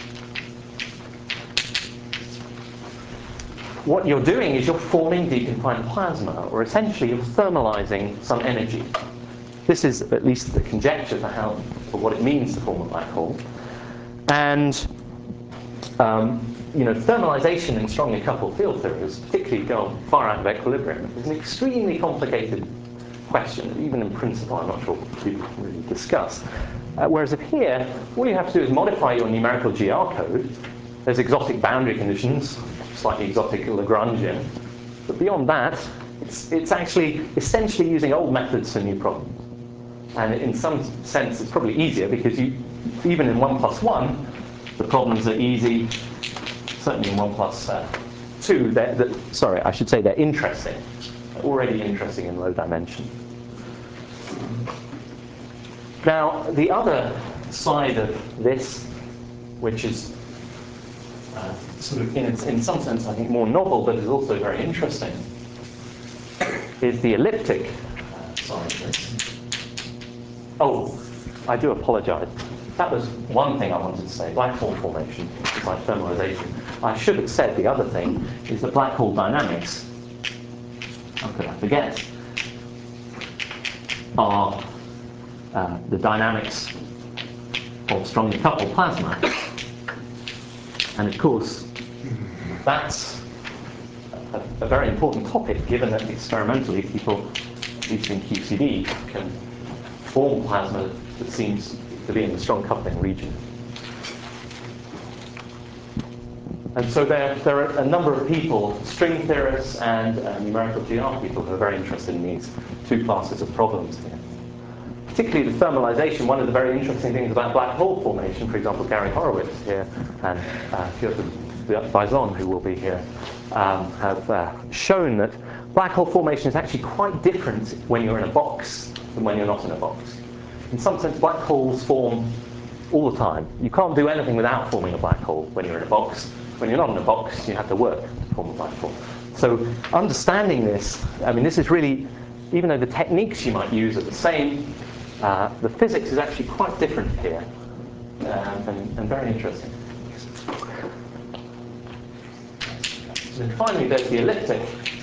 what you're doing is you're forming deep confined plasma, or essentially you're thermalizing some energy. This is at least the conjecture for how, for what it means to form a black hole. And um, you know, thermalization in strongly coupled field theories, particularly go far out of equilibrium, is an extremely complicated question. Even in principle, I'm not sure people can really discuss. Uh, whereas if here, all you have to do is modify your numerical G R code. There's exotic boundary conditions, slightly exotic Lagrangian. But beyond that, it's, it's actually essentially using old methods for new problems. And in some sense, it's probably easier because you, even in one plus one, the problems are easy. Certainly in one plus uh, two, they're, they're, sorry, I should say they're interesting. They're already interesting in low dimension. Now, the other side of this, which is uh, sort of in, in some sense, I think, more novel, but is also very interesting, is the elliptic uh, side of this. Oh, I do apologize. That was one thing I wanted to say, black hole formation, like thermalization. I should have said the other thing is that black hole dynamics, how could I forget, are uh, the dynamics of strongly coupled plasma. And of course, that's a, a very important topic, given that experimentally people, at least in Q C D, can form plasma that seems to be in the strong coupling region. And so there, there are a number of people, string theorists and uh, numerical G R people, who are very interested in these two classes of problems here. Particularly the thermalization, one of the very interesting things about black hole formation, for example, Gary Horowitz here and uh, Piotr Bajzon, who will be here, um, have uh, shown that black hole formation is actually quite different when you're in a box than when you're not in a box. In some sense, black holes form all the time. You can't do anything without forming a black hole when you're in a box. When you're not in a box, you have to work to form a black hole. So understanding this, I mean, this is really, even though the techniques you might use are the same, uh, the physics is actually quite different here, um, and, and very interesting. And then finally, there's the elliptic.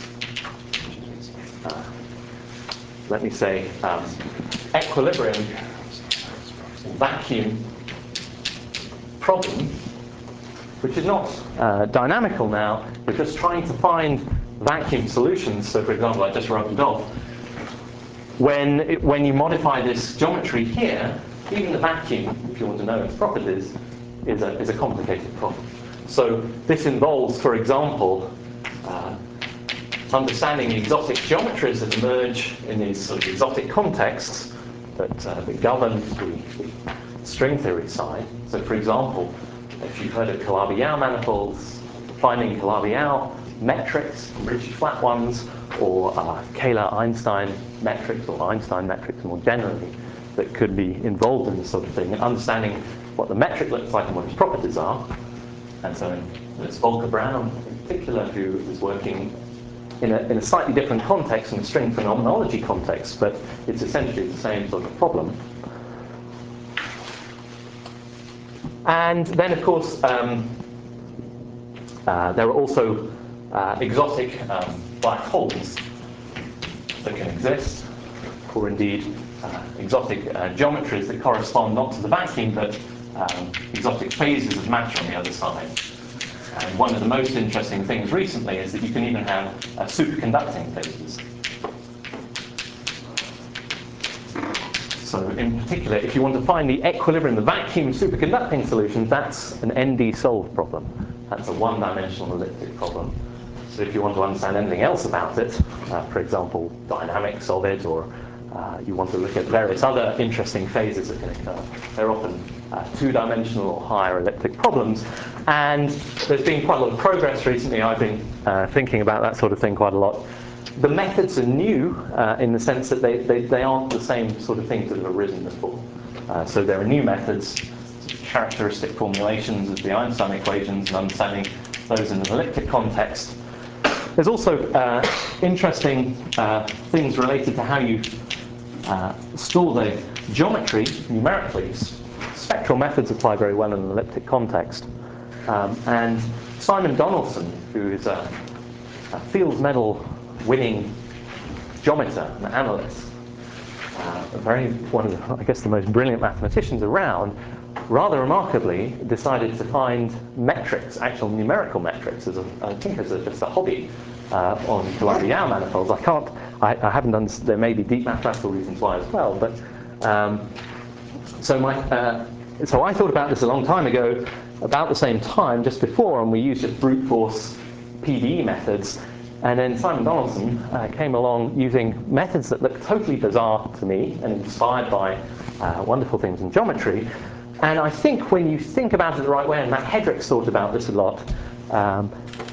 Uh, let me say, um, equilibrium vacuum problem, which is not uh, dynamical now. We're just trying to find vacuum solutions. So, for example, I just rubbed it off. When, it, when you modify this geometry here, even the vacuum, if you want to know its properties, is a, is a complicated problem. So this involves, for example, uh, understanding the exotic geometries that emerge in these sort of exotic contexts that, uh, that govern the, the string theory side. So, for example, if you've heard of Calabi-Yau manifolds, finding Calabi-Yau metrics, Ricci flat ones, or uh, Kähler-Einstein metrics, or Einstein metrics more generally, that could be involved in this sort of thing, and understanding what the metric looks like and what its properties are. And so there's Volker Braun in particular, who is working in a, in a slightly different context, in a string phenomenology context, but it's essentially the same sort of problem. And then, of course, um, uh, there are also uh, exotic um, black holes that can exist, or indeed uh, exotic uh, geometries that correspond not to the vacuum, but um, exotic phases of matter on the other side. And one of the most interesting things recently is that you can even have uh, superconducting phases. So in particular, if you want to find the equilibrium, the vacuum superconducting solution, that's an N D solved problem. That's a one-dimensional elliptic problem. So if you want to understand anything else about it, uh, for example, dynamics of it, or uh, you want to look at various other interesting phases that can occur, they're often uh, two-dimensional or higher elliptic problems. And there's been quite a lot of progress recently. I've been uh, thinking about that sort of thing quite a lot. The methods are new uh, in the sense that they, they, they aren't the same sort of things that have arisen before. Uh, so there are new methods, characteristic formulations of the Einstein equations, and understanding those in an elliptic context. There's also uh, interesting uh, things related to how you uh, store the geometry numerically. Spectral methods apply very well in an elliptic context. Um, and Simon Donaldson, who is a, a Fields Medal winning geometer and analyst, uh, a very one of the, I guess, the most brilliant mathematicians around, rather remarkably decided to find metrics, actual numerical metrics, as a, I think as a, just a hobby uh, on Calabi-Yau manifolds. I can't, I, I haven't done. There may be deep mathematical reasons why as well, but um, so my, uh, so I thought about this a long time ago, about the same time, just before, and we used just brute force P D E methods. And then Simon Donaldson uh, came along using methods that looked totally bizarre to me and inspired by uh, wonderful things in geometry. And I think when you think about it the right way, and Matt Hedrick's thought about this a lot, um,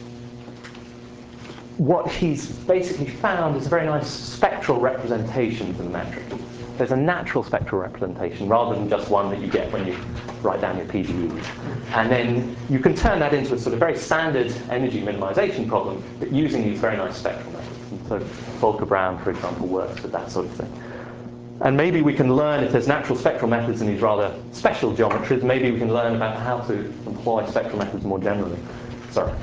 what he's basically found is a very nice spectral representation for the metric. There's a natural spectral representation rather than just one that you get when you write down your P D Es. And then you can turn that into a sort of very standard energy minimization problem, but using these very nice spectral methods. So Volker Brown, for example, works with that sort of thing. And maybe we can learn, if there's natural spectral methods in these rather special geometries, maybe we can learn about how to employ spectral methods more generally. Sorry.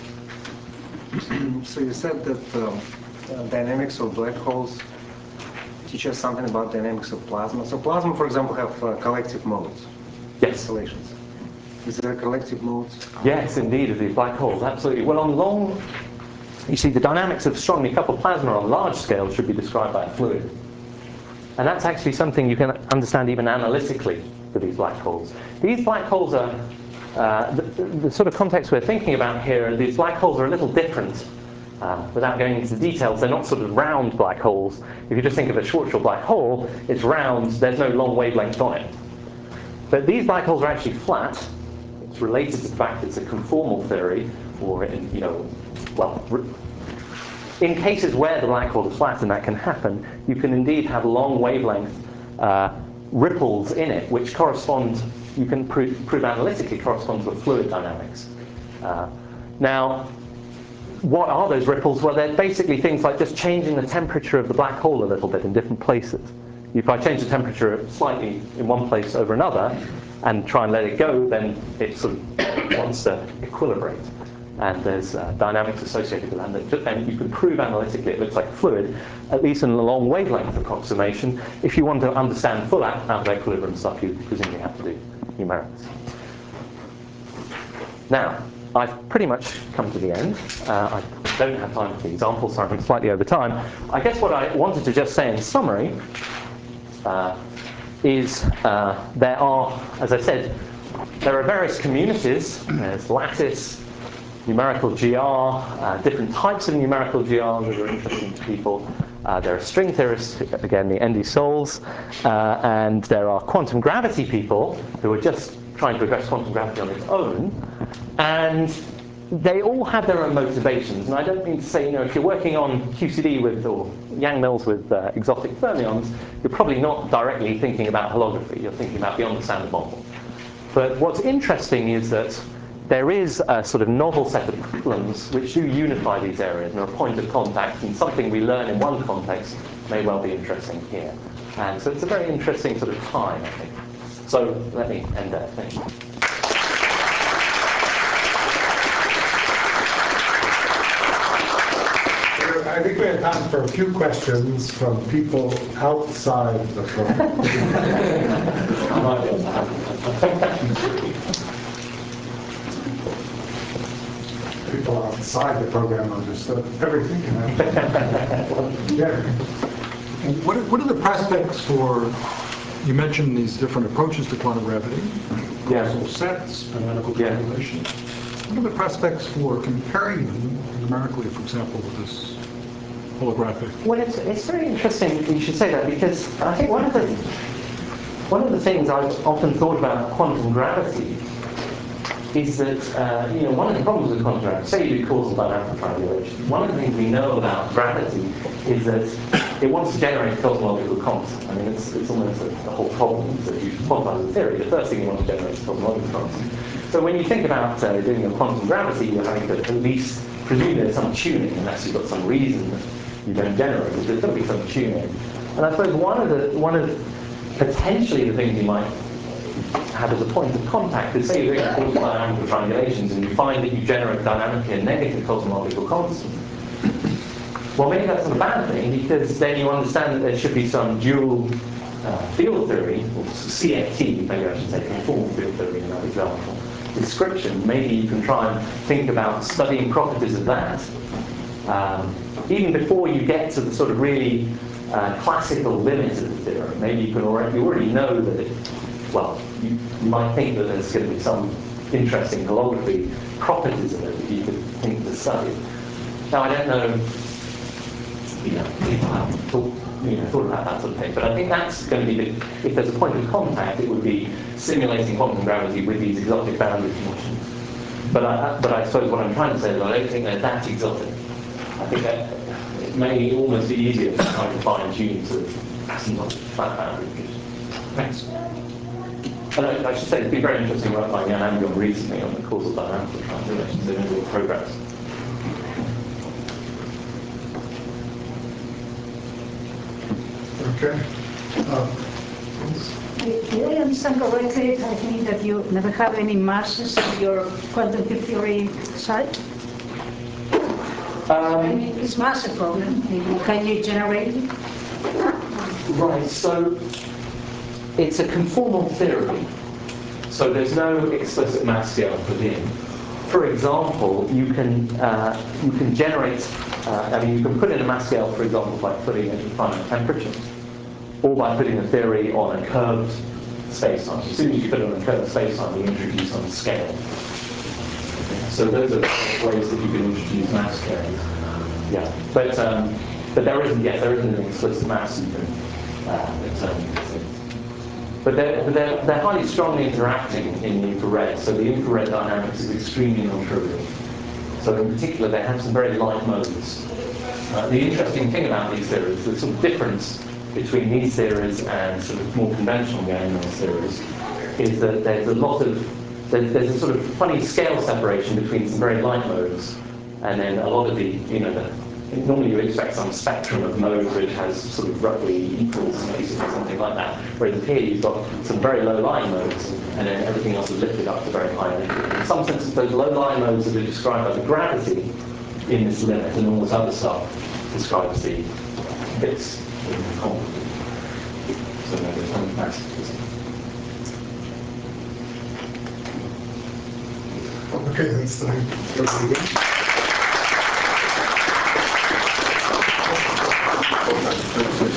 So you said that um, uh, dynamics of black holes teach us something about dynamics of plasma. So plasma, for example, have uh, collective modes. Yes. Oscillations. Is there collective modes? Yes, indeed, of these black holes, absolutely. Well, on long, you see, the dynamics of strongly coupled plasma on large scales should be described by a fluid. And that's actually something you can understand even analytically for these black holes. These black holes are, uh, the, the sort of context we're thinking about here, these black holes are a little different. Uh, without going into details, they're not sort of round black holes. If you just think of a Schwarzschild black hole, it's round, there's no long wavelength on it. But these black holes are actually flat. It's related to the fact that it's a conformal theory, or, in, you know, well, in cases where the black hole is flat, and that can happen, you can indeed have long wavelength uh, ripples in it, which correspond, you can prove, prove analytically correspond to a fluid dynamics. Uh, now, what are those ripples? Well, they're basically things like just changing the temperature of the black hole a little bit in different places. If I change the temperature slightly in one place over another and try and let it go, then it sort of wants to equilibrate. And there's uh, dynamics associated with that. And you can prove analytically it looks like fluid, at least in a long wavelength approximation. If you want to understand full out of equilibrium stuff, you presumably have to do numerics. Now, I've pretty much come to the end. Uh, I don't have time for the examples, so I'm slightly over time. I guess what I wanted to just say in summary uh, is uh, there are, as I said, there are various communities. There's lattice, numerical G R, uh, different types of numerical G R that are interesting to people. Uh, there are string theorists, again, the Andy Souls, uh, and there are quantum gravity people who are just trying to address quantum gravity on its own. And they all have their own motivations. And I don't mean to say, you know, if you're working on Q C D with, or Yang-Mills with uh, exotic fermions, you're probably not directly thinking about holography. You're thinking about beyond the standard model. But what's interesting is that there is a sort of novel set of problems which do unify these areas and are a point of contact, and something we learn in one context may well be interesting here. And so it's a very interesting sort of time, I think. So let me end there. Thank you. I think we have time for a few questions from people outside the program. People outside the program understood everything. Yeah. What are, what are the prospects for, you mentioned these different approaches to quantum gravity, causal sets, analytical calculation. What are the prospects for comparing them numerically, for example, with this holographic? Well, it's, it's very interesting you should say that, because I think one of the one of the things I've often thought about quantum gravity is that, uh, you know, one of the problems with quantum gravity, say you do causal dynamical triangulation, one of the things we know about gravity is that it wants to generate cosmological constant. I mean, it's, it's almost a, the whole problem is that you formalize the theory, the first thing you want to generate is cosmological constant. So when you think about uh, doing a quantum gravity, you're having to at least presume there's some tuning, unless you've got some reason that you don't generate it. There's got to be some tuning. And I suppose one of the, one of potentially the things you might have as a point of contact is, say you're doing causal dynamical triangulations and you find that you generate dynamically a negative cosmological constant. Well, maybe that's not a bad thing, because then you understand that there should be some dual uh, field theory, or C F T, maybe I should say, conformal field theory in that example, description. Maybe you can try and think about studying properties of that, um, even before you get to the sort of really uh, classical limits of the theorem. Maybe you can already, you already know that it, well, you, you might think that there's going to be some interesting holography properties of it that you could think to study. Now, I don't know, you know, people have thought, you know, thought about that sort of thing, but I think that's going to be, the, if there's a point of contact, it would be simulating quantum gravity with these exotic boundary conditions. But I, but I suppose what I'm trying to say is I don't think they're that exotic. I think that it may almost be easier to try to fine-tune sort of asymptotic flat boundary conditions. Thanks. And I, I should say, it's been very interesting work by Jan Ambion recently on the causal dynamical triangulations in real progress. Okay. Uh, Did I understand correctly, I think that you never have any masses in your quantum field theory side? I Um, mean, it's mass a problem. Can you generate it? right, so it's a conformal theory, so there's no explicit mass scale put in. For example, you can uh, you can generate, uh, I mean, you can put in a mass scale, for example, by putting it in finite temperature, or by putting a theory on a curved spacetime. As soon as you put it on a curved spacetime, you introduce some scale. So those are ways that you can introduce mass scales. Yeah, but um, but there isn't yet. There isn't an explicit mass you can uh, determine. But they're, but they're they're highly strongly interacting in the infrared. So the infrared dynamics is extremely non-trivial. So in particular, they have some very light modes. Uh, the interesting thing about these theories, the sort of difference between these theories and sort of more conventional game noise theories, is that there's a lot of there's, there's a sort of funny scale separation between some very light modes and then a lot of the, you know, the, normally you expect some spectrum of modes which has sort of roughly equal spaces or something like that. Whereas here you've got some very low lying modes and then everything else is lifted up to very high energy. In some sense, those low lying modes that are described by the gravity in this limit and all this other stuff describes the bits in the column. So no, there's no mass. Okay, that's the.